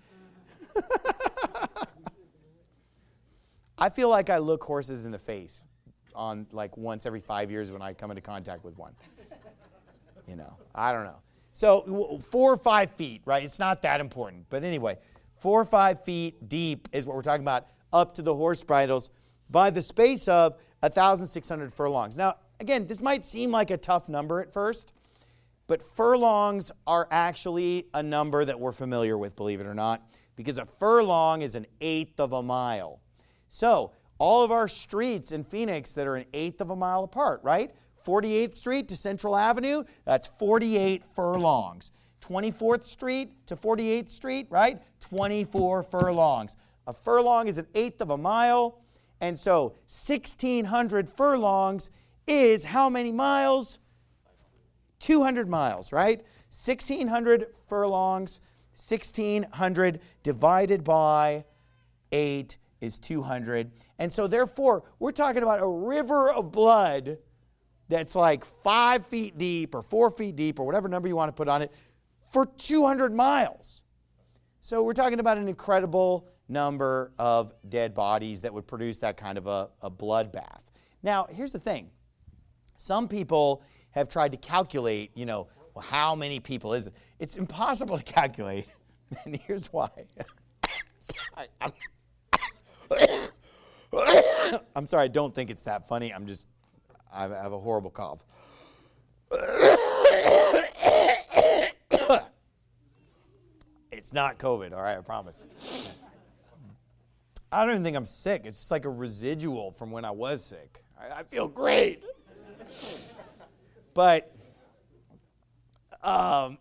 I feel like I look horses in the face on like once every five years when I come into contact with one. You know, I don't know. So four or five feet, right? It's not that important. But anyway, four or five feet deep is what we're talking about, up to the horse bridles by the space of one thousand six hundred furlongs. Now, again, this might seem like a tough number at first, but furlongs are actually a number that we're familiar with, believe it or not, because a furlong is an eighth of a mile. So all of our streets in Phoenix that are an eighth of a mile apart, right? forty-eighth Street to Central Avenue, that's forty-eight furlongs. twenty-fourth Street to forty-eighth Street, right? twenty-four furlongs. A furlong is an eighth of a mile. And so sixteen hundred furlongs is how many miles? two hundred miles, right? sixteen hundred furlongs, sixteen hundred divided by eight is two hundred. And so therefore, we're talking about a river of blood that's like five feet deep or four feet deep or whatever number you want to put on it for two hundred miles. So we're talking about an incredible number of dead bodies that would produce that kind of a, a bloodbath. Now, here's the thing. Some people have tried to calculate, you know, well, how many people is it? It's impossible to calculate, and here's why. Sorry, I'm, I'm sorry, I don't think it's that funny. I'm just, I have a horrible cough. It's not COVID, all right, I promise. I don't even think I'm sick. It's just like a residual from when I was sick. I, I feel great. But um,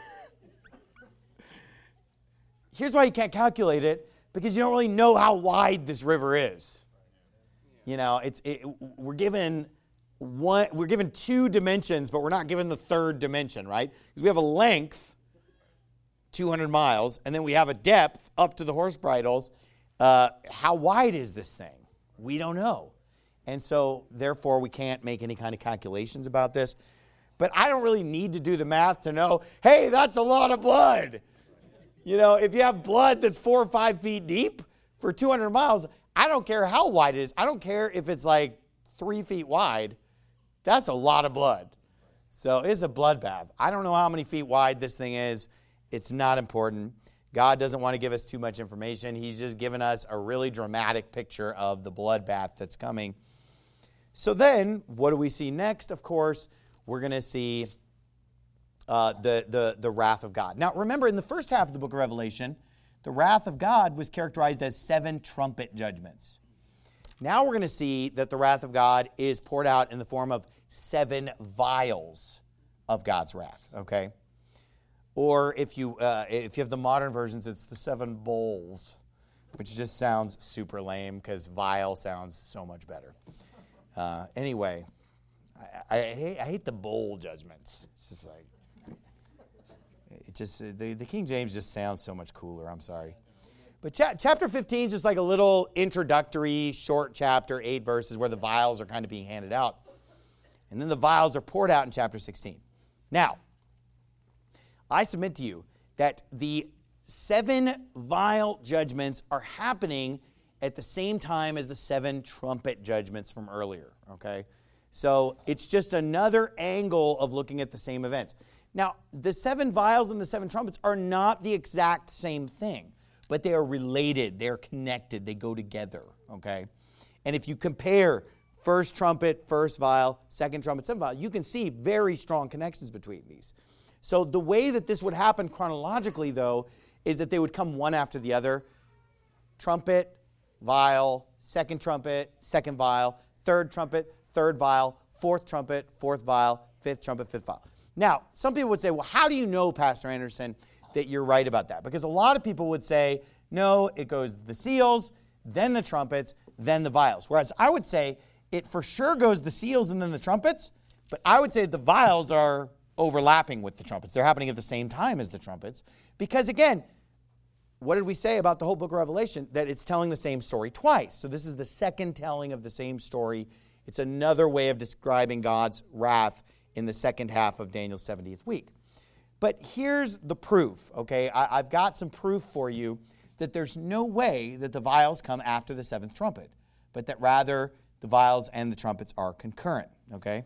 here's why you can't calculate it, because you don't really know how wide this river is. You know, it's it, we're given one, we're given two dimensions, but we're not given the third dimension, right? Because we have a length, two hundred miles, and then we have a depth up to the horse bridles. Uh, how wide is this thing? We don't know. And so, therefore, we can't make any kind of calculations about this. But I don't really need to do the math to know, hey, that's a lot of blood. You know, if you have blood that's four or five feet deep for two hundred miles, I don't care how wide it is. I don't care if it's like three feet wide. That's a lot of blood. So it's a bloodbath. I don't know how many feet wide this thing is. It's not important. God doesn't want to give us too much information. He's just given us a really dramatic picture of the bloodbath that's coming. So then, what do we see next? Of course, we're going to see uh, the, the, the wrath of God. Now, remember, in the first half of the book of Revelation, the wrath of God was characterized as seven trumpet judgments. Now we're going to see that the wrath of God is poured out in the form of seven vials of God's wrath, okay? Or if you uh, if you have the modern versions, it's the seven bowls, which just sounds super lame because vial sounds so much better. Uh, anyway, I, I, hate, I hate the bowl judgments. It's just like, it just the, the King James just sounds so much cooler. I'm sorry. But cha- chapter fifteen is just like a little introductory short chapter, eight verses, where the vials are kind of being handed out. And then the vials are poured out in chapter sixteen. Now, I submit to you that the seven vial judgments are happening at the same time as the seven trumpet judgments from earlier, okay? So it's just another angle of looking at the same events. Now, the seven vials and the seven trumpets are not the exact same thing, but they are related, they're connected, they go together, okay? And if you compare first trumpet, first vial, second trumpet, second vial, you can see very strong connections between these. So the way that this would happen chronologically, though, is that they would come one after the other. Trumpet, vial, second trumpet, second vial, third trumpet, third vial, fourth trumpet, fourth vial, fifth trumpet, fifth vial. Now, some people would say, well, how do you know, Pastor Anderson, that you're right about that? Because a lot of people would say, no, it goes the seals, then the trumpets, then the vials. Whereas I would say it for sure goes the seals and then the trumpets, but I would say the vials are overlapping with the trumpets. They're happening at the same time as the trumpets. Because again, what did we say about the whole book of Revelation? That it's telling the same story twice. So this is the second telling of the same story. It's another way of describing God's wrath in the second half of Daniel's seventieth week. But here's the proof, okay? I, I've got some proof for you that there's no way that the vials come after the seventh trumpet, but that rather the vials and the trumpets are concurrent, okay?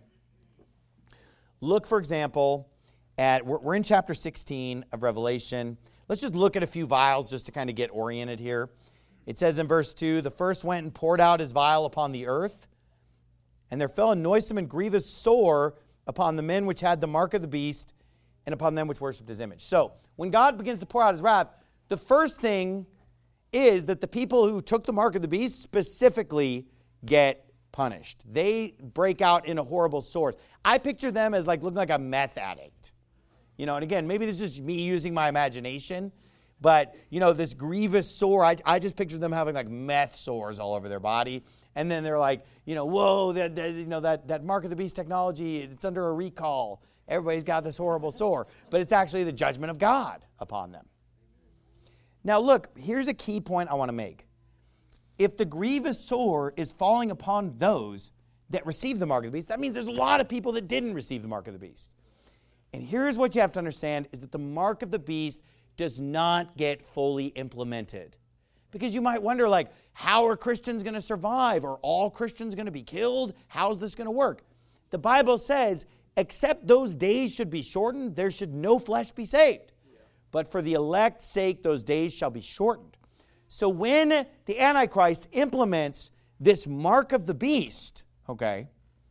Look, for example, at, we're, we're in chapter sixteen of Revelation. Let's just look at a few vials just to kind of get oriented here. It says in verse two, the first went and poured out his vial upon the earth, and there fell a noisome and grievous sore upon the men which had the mark of the beast and upon them which worshipped his image. So, when God begins to pour out his wrath, the first thing is that the people who took the mark of the beast specifically get punished. They break out into horrible sores. I picture them as like looking like a meth addict. You know, and again, maybe this is just me using my imagination, but, you know, this grievous sore, I, I just picture them having like meth sores all over their body. And then they're like, you know, whoa, that, that, you know, that, that mark of the beast technology, it's under a recall. Everybody's got this horrible sore. But it's actually the judgment of God upon them. Now, look, here's a key point I want to make. If the grievous sore is falling upon those that receive the mark of the beast, that means there's a lot of people that didn't receive the mark of the beast. And here's what you have to understand is that the mark of the beast does not get fully implemented. Because you might wonder, like, how are Christians going to survive? Are all Christians going to be killed? How's this going to work? The Bible says, except those days should be shortened, there should no flesh be saved. But for the elect's sake, those days shall be shortened. So when the Antichrist implements this mark of the beast, okay,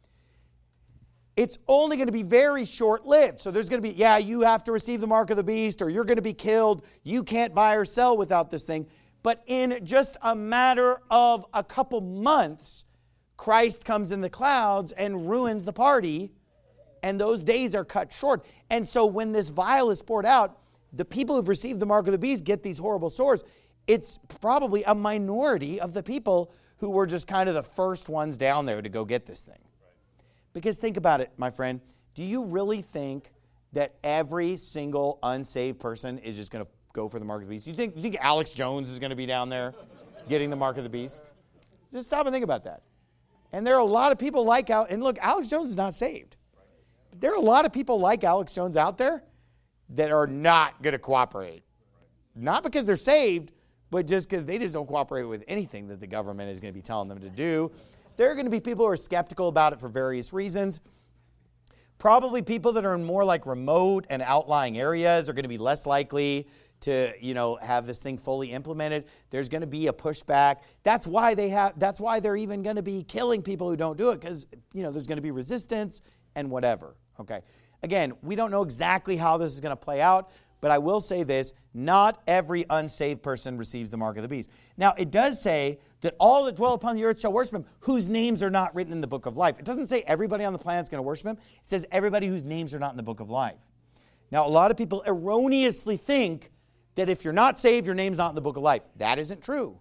it's only going to be very short-lived. So there's going to be, yeah, you have to receive the mark of the beast or you're going to be killed. You can't buy or sell without this thing. But in just a matter of a couple months, Christ comes in the clouds and ruins the party, and those days are cut short. And so when this vial is poured out, the people who've received the mark of the beast get these horrible sores. It's probably a minority of the people who were just kind of the first ones down there to go get this thing. Because think about it, my friend. Do you really think that every single unsaved person is just going to go for the mark of the beast? You think, you think Alex Jones is going to be down there getting the mark of the beast? Just stop and think about that. And there are a lot of people like Al, and look, Alex Jones is not saved. But there are a lot of people like Alex Jones out there that are not going to cooperate. Not because they're saved, but just because they just don't cooperate with anything that the government is going to be telling them to do. There are going to be people who are skeptical about it for various reasons. Probably people that are in more like remote and outlying areas are going to be less likely to, you know, have this thing fully implemented. There's going to be a pushback. That's why they have. That's why they're even going to be killing people who don't do it, because, you know, there's going to be resistance and whatever. Okay. again, we don't know exactly how this is going to play out, but I will say this, not every unsaved person receives the mark of the beast. Now, it does say that all that dwell upon the earth shall worship him, whose names are not written in the book of life. It doesn't say everybody on the planet is going to worship him. It says everybody whose names are not in the book of life. Now, a lot of people erroneously think that if you're not saved, your name's not in the book of life. That isn't true.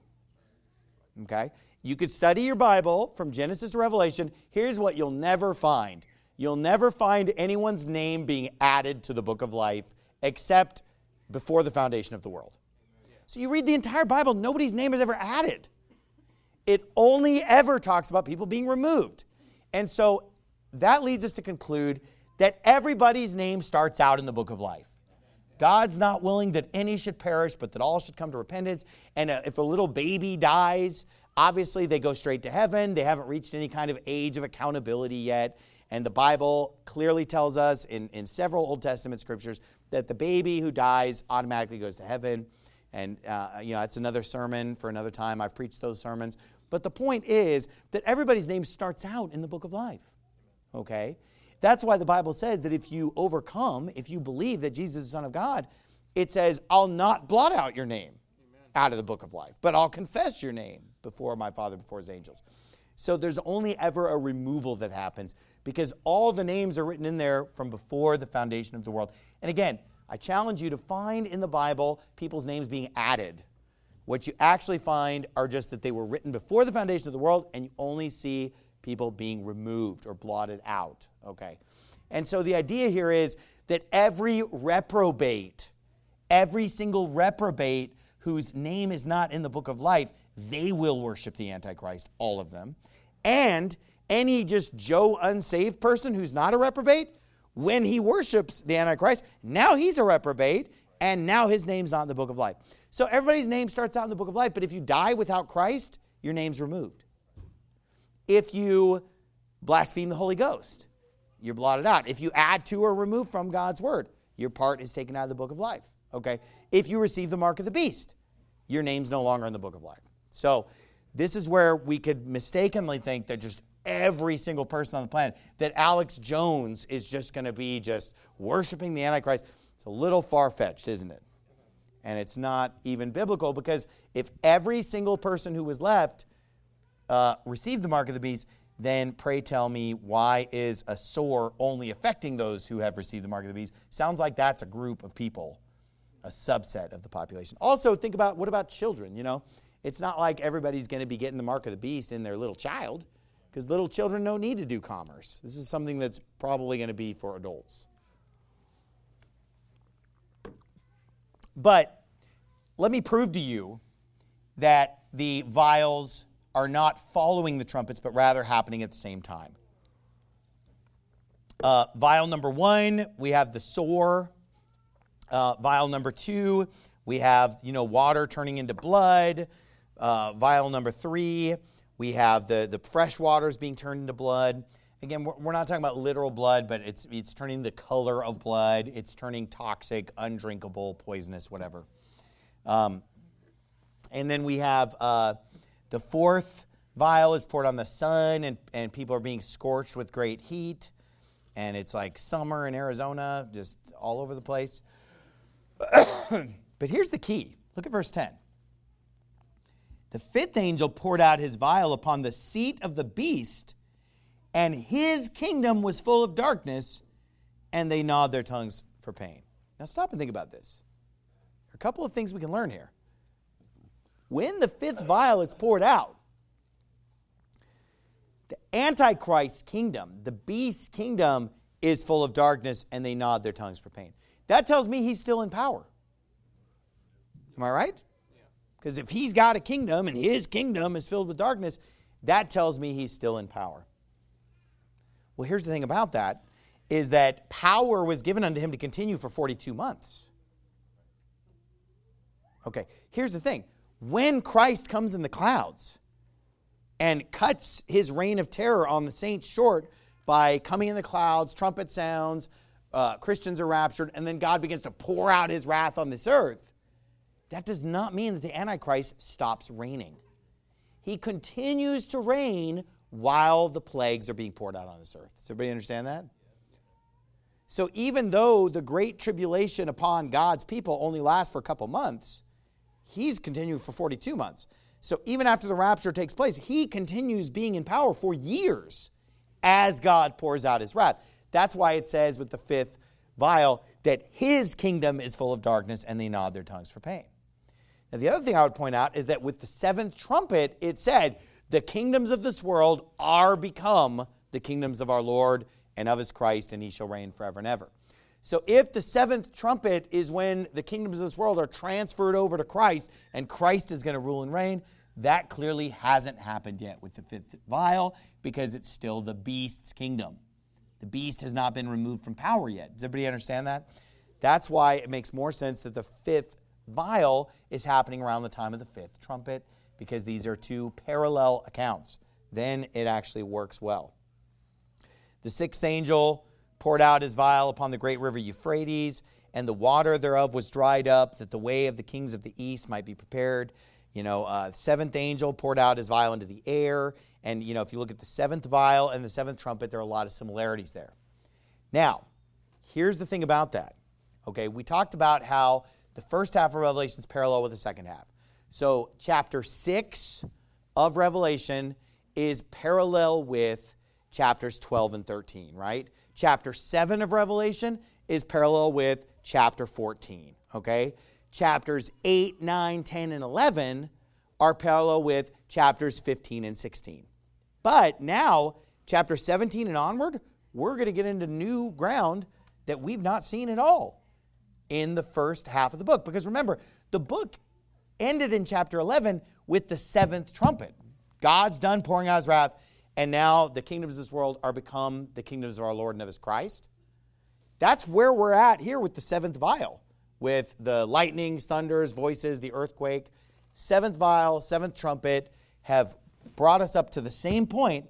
Okay? You could study your Bible from Genesis to Revelation. Here's what you'll never find. You'll never find anyone's name being added to the book of life except before the foundation of the world. So you read the entire Bible, nobody's name is ever added. It only ever talks about people being removed. And so that leads us to conclude that everybody's name starts out in the book of life. God's not willing that any should perish, but that all should come to repentance. And uh, if a little baby dies, obviously they go straight to heaven. They haven't reached any kind of age of accountability yet. And the Bible clearly tells us in, in several Old Testament scriptures that the baby who dies automatically goes to heaven. And, uh, you know, it's another sermon for another time. I've preached those sermons. But the point is that everybody's name starts out in the book of life. Okay? That's why the Bible says that if you overcome, if you believe that Jesus is the Son of God, it says, I'll not blot out your name Amen. Out of the book of life, but I'll confess your name before my Father, before his angels. So there's only ever a removal that happens because all the names are written in there from before the foundation of the world. And again, I challenge you to find in the Bible people's names being added. What you actually find are just that they were written before the foundation of the world, and you only see people being removed or blotted out. Okay. And so the idea here is that every reprobate, every single reprobate whose name is not in the book of life, they will worship the Antichrist, all of them. And any just Joe unsaved person who's not a reprobate, when he worships the Antichrist, now he's a reprobate, and now his name's not in the book of life. So everybody's name starts out in the book of life, but if you die without Christ, your name's removed. If you blaspheme the Holy Ghost, you're blotted out. If you add to or remove from God's word, your part is taken out of the book of life. Okay? If you receive the mark of the beast, your name's no longer in the book of life. So this is where we could mistakenly think that just every single person on the planet, that Alex Jones is just going to be just worshiping the Antichrist. It's a little far-fetched, isn't it? And it's not even biblical, because if every single person who was left uh, received the mark of the beast, then pray tell me, why is a sore only affecting those who have received the mark of the beast? Sounds like that's a group of people, a subset of the population. Also, think about, what about children, you know? It's not like everybody's going to be getting the mark of the beast in their little child, because little children don't need to do commerce. This is something that's probably going to be for adults. But let me prove to you that the vials are not following the trumpets, but rather happening at the same time. Uh, vial number one, we have the sore. Uh, vial number two, we have, you know, water turning into blood. Uh, vial number three, we have the, the fresh waters being turned into blood. Again, we're, we're not talking about literal blood, but it's it's turning the color of blood. It's turning toxic, undrinkable, poisonous, whatever. Um, and then we have uh, the fourth vial is poured on the sun, and, and people are being scorched with great heat. And it's like summer in Arizona, just all over the place. But here's the key. Look at verse ten. The fifth angel poured out his vial upon the seat of the beast, and his kingdom was full of darkness, and they gnawed their tongues for pain. Now stop and think about this. There are a couple of things we can learn here. When the fifth vial is poured out, the Antichrist kingdom, the beast's kingdom, is full of darkness, and they gnawed their tongues for pain. That tells me he's still in power. Am I right? Because if he's got a kingdom and his kingdom is filled with darkness, that tells me he's still in power. Well, here's the thing about that, is that power was given unto him to continue for forty-two months. Okay, here's the thing. When Christ comes in the clouds and cuts his reign of terror on the saints short by coming in the clouds, trumpet sounds, uh, Christians are raptured, and then God begins to pour out his wrath on this earth, that does not mean that the Antichrist stops reigning. He continues to reign while the plagues are being poured out on this earth. Does everybody understand that? So even though the great tribulation upon God's people only lasts for a couple months, he's continuing for forty-two months. So even after the rapture takes place, he continues being in power for years as God pours out his wrath. That's why it says with the fifth vial that his kingdom is full of darkness and they nod their tongues for pain. Now the other thing I would point out is that with the seventh trumpet, it said, the kingdoms of this world are become the kingdoms of our Lord and of his Christ, and he shall reign forever and ever. So if the seventh trumpet is when the kingdoms of this world are transferred over to Christ, and Christ is going to rule and reign, that clearly hasn't happened yet with the fifth vial, because it's still the beast's kingdom. The beast has not been removed from power yet. Does everybody understand that? That's why it makes more sense that the fifth vial is happening around the time of the fifth trumpet, because these are two parallel accounts. Then it actually works well. The sixth angel poured out his vial upon the great river Euphrates, and the water thereof was dried up, that the way of the kings of the east might be prepared. You know, uh, seventh angel poured out his vial into the air. And, you know, if you look at the seventh vial and the seventh trumpet, there are a lot of similarities there. Now, here's the thing about that. Okay, we talked about how the first half of Revelation is parallel with the second half. So chapter six of Revelation is parallel with chapters twelve and thirteen, right? Chapter seven of Revelation is parallel with chapter fourteen, okay? Chapters eight, nine, ten, and eleven are parallel with chapters fifteen and sixteen. But now, chapter seventeen and onward, we're going to get into new ground that we've not seen at all in the first half of the book. Because remember, the book ended in chapter eleven with the seventh trumpet. God's done pouring out his wrath, and now the kingdoms of this world are become the kingdoms of our Lord and of his Christ. That's where we're at here with the seventh vial, with the lightnings, thunders, voices, the earthquake. Seventh vial, seventh trumpet have brought us up to the same point.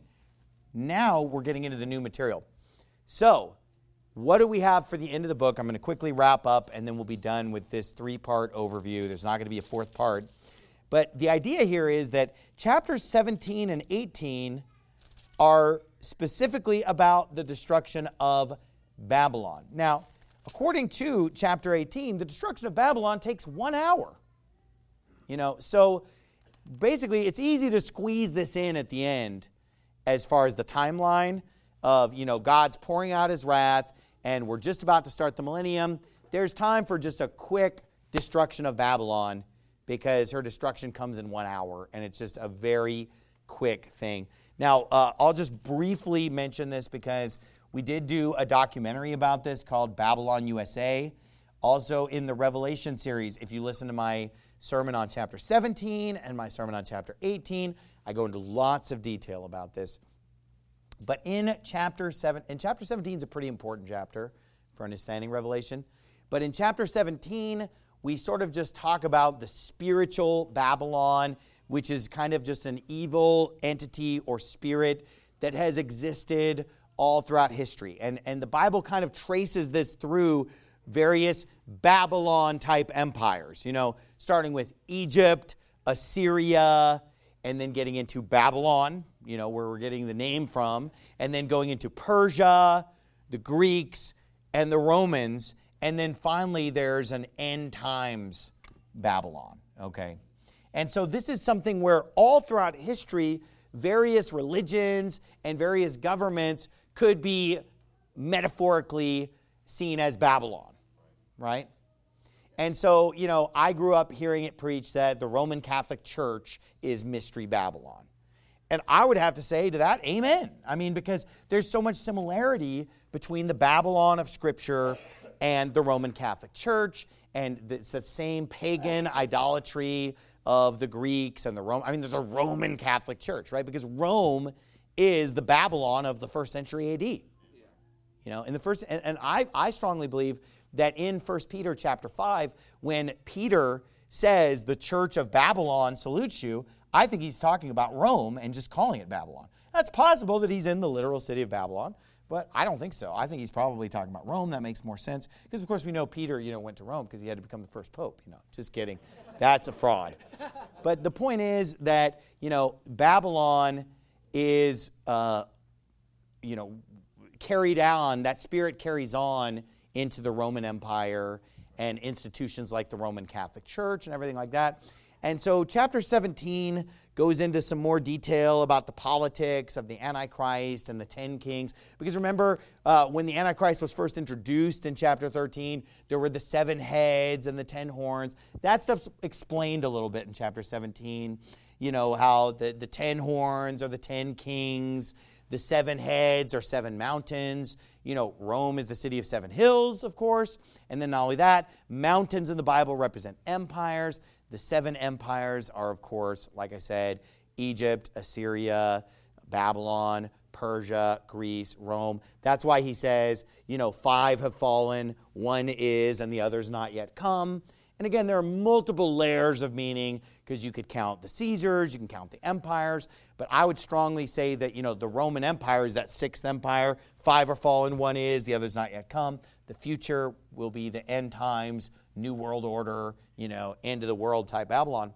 Now we're getting into the new material. So, what do we have for the end of the book? I'm going to quickly wrap up, and then we'll be done with this three-part overview. There's not going to be a fourth part. But the idea here is that chapters seventeen and eighteen are specifically about the destruction of Babylon. Now, according to chapter eighteen, the destruction of Babylon takes one hour. You know, so basically it's easy to squeeze this in at the end as far as the timeline of, you know, God's pouring out his wrath and we're just about to start the millennium. There's time for just a quick destruction of Babylon because her destruction comes in one hour and it's just a very quick thing. Now, uh, I'll just briefly mention this because we did do a documentary about this called Babylon U S A. Also in the Revelation series, if you listen to my sermon on chapter seventeen and my sermon on chapter eighteen, I go into lots of detail about this. But in chapter seven, and chapter seventeen is a pretty important chapter for understanding Revelation. But in chapter seventeen, we sort of just talk about the spiritual Babylon, which is kind of just an evil entity or spirit that has existed all throughout history. And, and the Bible kind of traces this through various Babylon-type empires, you know, starting with Egypt, Assyria, and then getting into Babylon, you know, where we're getting the name from, and then going into Persia, the Greeks, and the Romans, and then finally there's an end times Babylon, okay? And so this is something where all throughout history, various religions and various governments could be metaphorically seen as Babylon, right? And so, you know, I grew up hearing it preached that the Roman Catholic Church is Mystery Babylon. And I would have to say to that, amen. I mean, because there's so much similarity between the Babylon of Scripture and the Roman Catholic Church, and it's that same pagan idolatry of the Greeks and the Rome. I mean, the Roman Catholic Church, right? Because Rome is the Babylon of the first century A D. Yeah. You know, in the first, and, and I, I strongly believe that in First Peter chapter five, when Peter says the church of Babylon salutes you, I think he's talking about Rome and just calling it Babylon. That's possible that he's in the literal city of Babylon, but I don't think so. I think he's probably talking about Rome. That makes more sense because, of course, we know Peter, you know, went to Rome because he had to become the first pope. You know, just kidding. That's a fraud. But the point is that, you know, Babylon is, uh, you know, carried on, that spirit carries on into the Roman Empire and institutions like the Roman Catholic Church and everything like that. And so chapter seventeen goes into some more detail about the politics of the Antichrist and the ten kings. Because remember, uh, when the Antichrist was first introduced in chapter thirteen, there were the seven heads and the ten horns. That stuff's explained a little bit in chapter seventeen. You know, how the, the ten horns are the ten kings, the seven heads are seven mountains. You know, Rome is the city of seven hills, of course. And then not only that, mountains in the Bible represent empires. The seven empires are, of course, like I said, Egypt, Assyria, Babylon, Persia, Greece, Rome. That's why he says, you know, five have fallen, one is, and the other's not yet come. And again, there are multiple layers of meaning because you could count the Caesars, you can count the empires, but I would strongly say that, you know, the Roman Empire is that sixth empire. Five are fallen, one is, the other's not yet come. The future will be the end times, New World Order, you know, end of the world type Babylon.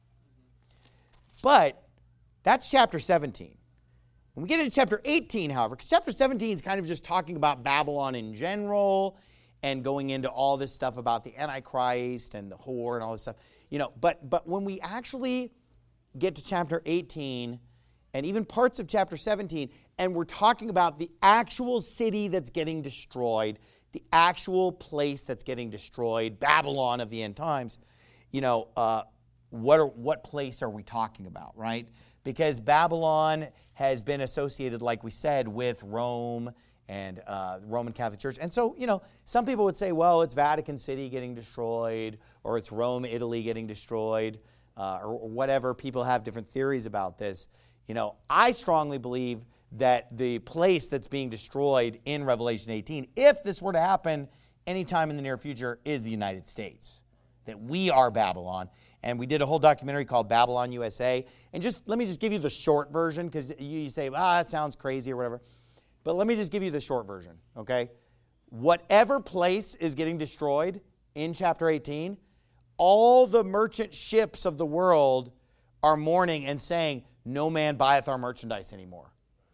But that's chapter seventeen. When we get into chapter eighteen, however, because chapter seventeen is kind of just talking about Babylon in general and going into all this stuff about the Antichrist and the whore and all this stuff. You know, but but when we actually get to chapter eighteen and even parts of chapter seventeen, and we're talking about the actual city that's getting destroyed, the actual place that's getting destroyed, Babylon of the end times, you know, uh, what are, what place are we talking about, right? Because Babylon has been associated, like we said, with Rome and uh, the Roman Catholic Church. And so, you know, some people would say, well, it's Vatican City getting destroyed, or it's Rome, Italy getting destroyed, uh, or, or whatever. People have different theories about this. You know, I strongly believe that the place that's being destroyed in Revelation eighteen, if this were to happen anytime in the near future, is the United States. That we are Babylon. And we did a whole documentary called Babylon U S A. And just let me just give you the short version, because you say, ah, that sounds crazy or whatever. But let me just give you the short version, okay? Whatever place is getting destroyed in chapter eighteen, all the merchant ships of the world are mourning and saying, no man buyeth our merchandise anymore.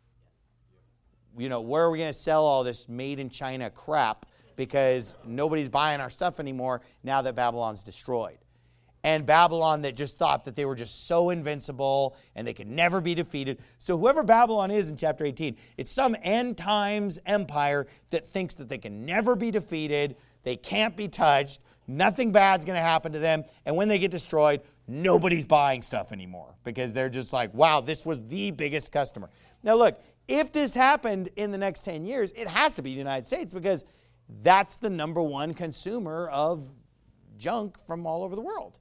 You know, where are we going to sell all this made in China crap because nobody's buying our stuff anymore now that Babylon's destroyed? And Babylon that just thought that they were just so invincible and they could never be defeated. So whoever Babylon is in chapter eighteen, it's some end times empire that thinks that they can never be defeated, they can't be touched, nothing bad's going to happen to them, and when they get destroyed, nobody's buying stuff anymore because they're just like, wow, this was the biggest customer. Now look, if this happened in the next ten years, it has to be the United States because that's the number one consumer of junk from all over the world.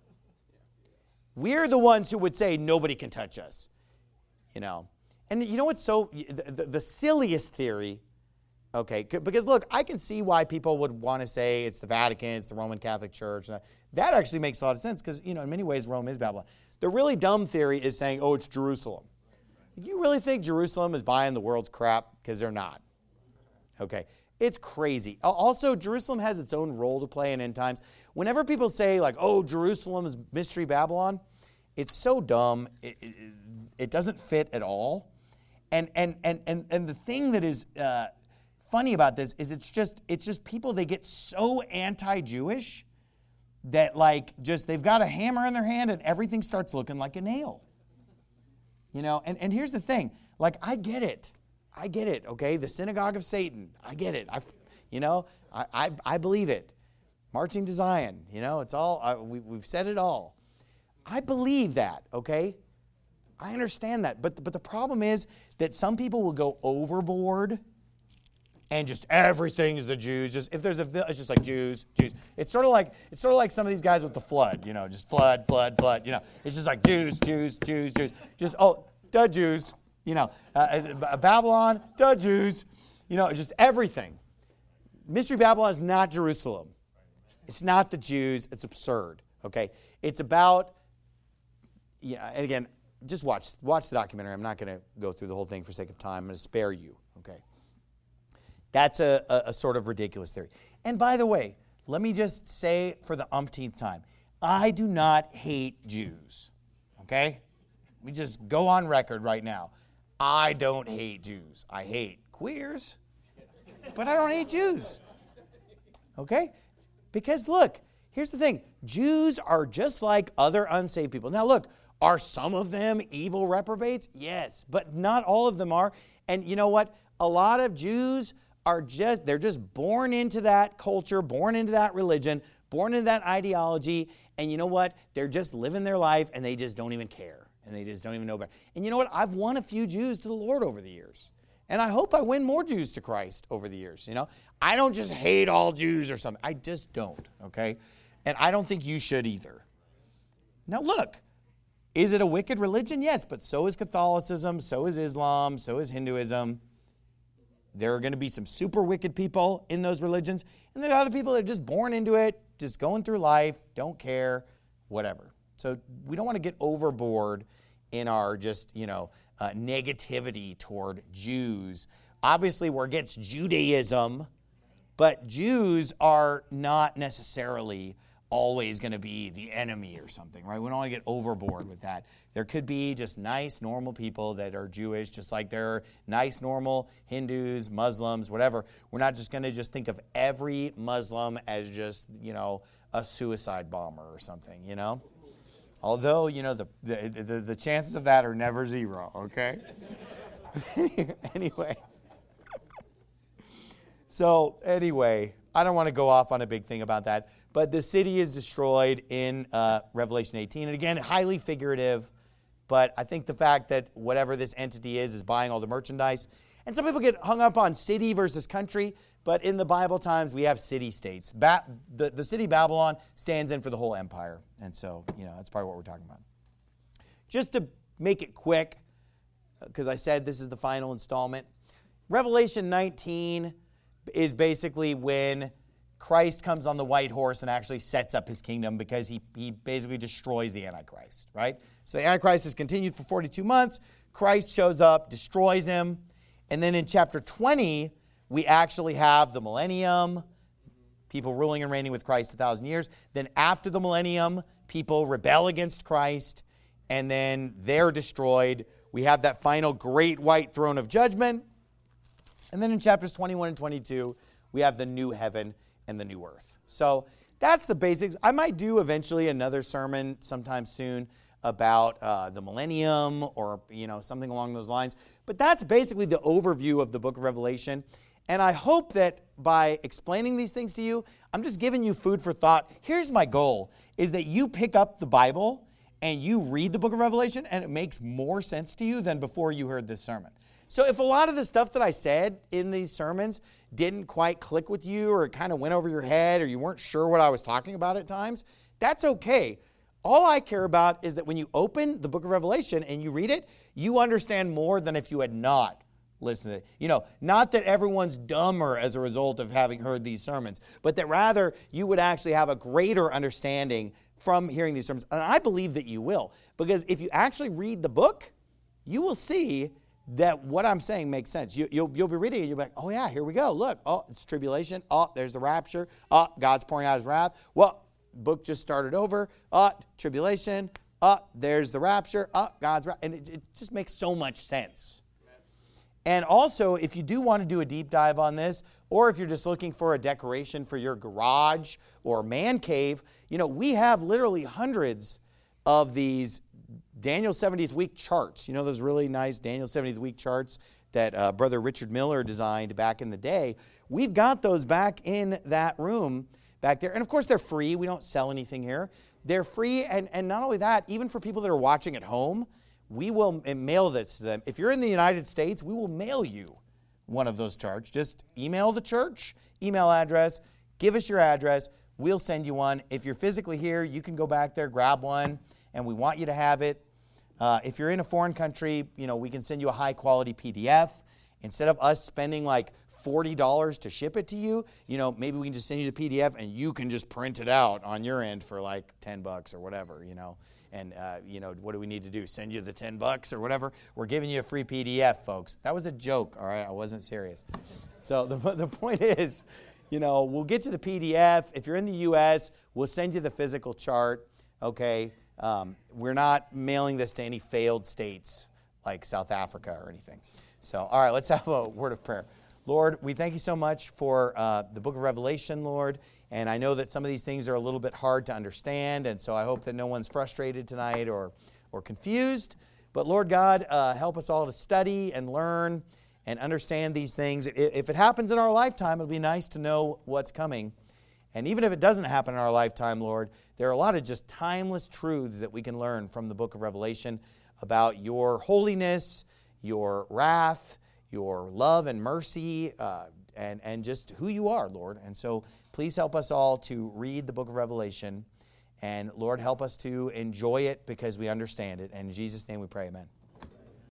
We're the ones who would say nobody can touch us, you know. And you know what's so, the, the, the silliest theory, okay, because look, I can see why people would want to say it's the Vatican, it's the Roman Catholic Church. That actually makes a lot of sense because, you know, in many ways Rome is Babylon. The really dumb theory is saying, oh, it's Jerusalem. You really think Jerusalem is buying the world's crap? Because they're not. Okay. It's crazy. Also, Jerusalem has its own role to play in end times. Whenever people say, like, oh, Jerusalem is Mystery Babylon, it's so dumb. It, it, it doesn't fit at all. And and and and, and the thing that is uh, funny about this is it's just it's just people, they get so anti-Jewish that, like, just they've got a hammer in their hand and everything starts looking like a nail. You know, and, and here's the thing. Like, I get it. I get it, okay? The synagogue of Satan. I get it. I, you know, I, I, I believe it. Marching to Zion. You know, it's all, I, we, we've said it all. I believe that, okay? I understand that. But, but the problem is that some people will go overboard and just everything's the Jews. Just if there's a, it's just like Jews, Jews. It's sort of like it's sort of like some of these guys with the flood. You know, just flood, flood, flood. You know, it's just like Jews, Jews, Jews, Jews. Just oh, the Jews. You know, uh, Babylon, the Jews. You know, just everything. Mystery Babylon is not Jerusalem. It's not the Jews. It's absurd. Okay, it's about. Yeah, and again, just watch watch the documentary. I'm not going to go through the whole thing for sake of time. I'm going to spare you. Okay. That's a, a, a sort of ridiculous theory. And by the way, let me just say for the umpteenth time, I do not hate Jews. Okay? Let me just go on record right now. I don't hate Jews. I hate queers, but I don't hate Jews. Okay? Because look, here's the thing. Jews are just like other unsaved people. Now look, are some of them evil reprobates? Yes, but not all of them are. And you know what? A lot of Jews are just, they're just born into that culture, born into that religion, born into that ideology. And you know what? They're just living their life and they just don't even care. And they just don't even know better. And you know what? I've won a few Jews to the Lord over the years. And I hope I win more Jews to Christ over the years. You know, I don't just hate all Jews or something. I just don't, okay? And I don't think you should either. Now look, is it a wicked religion? Yes, but so is Catholicism, so is Islam, so is Hinduism. There are going to be some super wicked people in those religions, and there are other people that are just born into it, just going through life, don't care, whatever. So we don't want to get overboard in our just, you know, uh, negativity toward Jews. Obviously, we're against Judaism, but Jews are not necessarily always going to be the enemy or something, right? We don't want to get overboard with that. There could be just nice, normal people that are Jewish, just like there are nice, normal Hindus, Muslims, whatever. We're not just going to just think of every Muslim as just, you know, a suicide bomber or something, you know? Although, you know, the the, the, the chances of that are never zero, okay? Anyway. So, anyway, I don't want to go off on a big thing about that. But the city is destroyed in uh, Revelation eighteen. And again, highly figurative. But I think the fact that whatever this entity is, is buying all the merchandise. And some people get hung up on city versus country. But in the Bible times, we have city-states. Ba- the, the city Babylon stands in for the whole empire. And so, you know, that's probably what we're talking about. Just to make it quick, because I said this is the final installment. Revelation nineteen is basically when Christ comes on the white horse and actually sets up his kingdom, because he, he basically destroys the Antichrist, right? So the Antichrist has continued for forty-two months. Christ shows up, destroys him. And then in chapter twenty, we actually have the millennium, people ruling and reigning with Christ a thousand years. Then after the millennium, people rebel against Christ, and then they're destroyed. We have that final great white throne of judgment. And then in chapters twenty-one and twenty-two, we have the new heaven and the new earth. So that's the basics. I might do eventually another sermon sometime soon about uh, the millennium, or you know, something along those lines. But that's basically the overview of the book of Revelation. And I hope that by explaining these things to you, I'm just giving you food for thought. Here's my goal, is that you pick up the Bible and you read the book of Revelation and it makes more sense to you than before you heard this sermon. So if a lot of the stuff that I said in these sermons didn't quite click with you, or it kind of went over your head, or you weren't sure what I was talking about at times, that's okay. All I care about is that when you open the book of Revelation and you read it, you understand more than if you had not listened to it. You know, not that everyone's dumber as a result of having heard these sermons, but that rather you would actually have a greater understanding from hearing these sermons. And I believe that you will, because if you actually read the book, you will see that what I'm saying makes sense. You, you'll, you'll be reading it and you'll be like, oh yeah, here we go. Look, oh, it's tribulation. Oh, there's the rapture. Oh, God's pouring out his wrath. Well, book just started over. Oh, tribulation. Oh, there's the rapture. Oh, God's wrath. And it, it just makes so much sense. And also, if you do want to do a deep dive on this, or if you're just looking for a decoration for your garage or man cave, you know, we have literally hundreds of these Daniel seventieth week charts. You know, those really nice Daniel seventieth week charts that uh, Brother Richard Miller designed back in the day. We've got those back in that room back there. And of course, they're free. We don't sell anything here. They're free. And, and not only that, even for people that are watching at home, we will mail this to them. If you're in the United States, we will mail you one of those charts. Just email the church, email address, give us your address. We'll send you one. If you're physically here, you can go back there, grab one, and we want you to have it. Uh, if you're in a foreign country, you know, we can send you a high-quality P D F. Instead of us spending like forty dollars to ship it to you, you know, maybe we can just send you the P D F and you can just print it out on your end for like ten bucks or whatever, you know. And, uh, you know, what do we need to do? Send you the ten bucks or whatever? We're giving you a free P D F, folks. That was a joke, all right? I wasn't serious. So the, the point is, you know, we'll get you the P D F. If you're in the U S, we'll send you the physical chart, okay? Um, we're not mailing this to any failed states like South Africa or anything. So, all right, let's have a word of prayer. Lord, we thank you so much for uh, the book of Revelation, Lord. And I know that some of these things are a little bit hard to understand, and so I hope that no one's frustrated tonight or, or confused. But Lord God, uh, help us all to study and learn and understand these things. If it happens in our lifetime, it'll be nice to know what's coming. And even if it doesn't happen in our lifetime, Lord, there are a lot of just timeless truths that we can learn from the book of Revelation about your holiness, your wrath, your love and mercy, uh, and, and just who you are, Lord. And so please help us all to read the book of Revelation. And Lord, help us to enjoy it because we understand it. And in Jesus' name we pray, amen.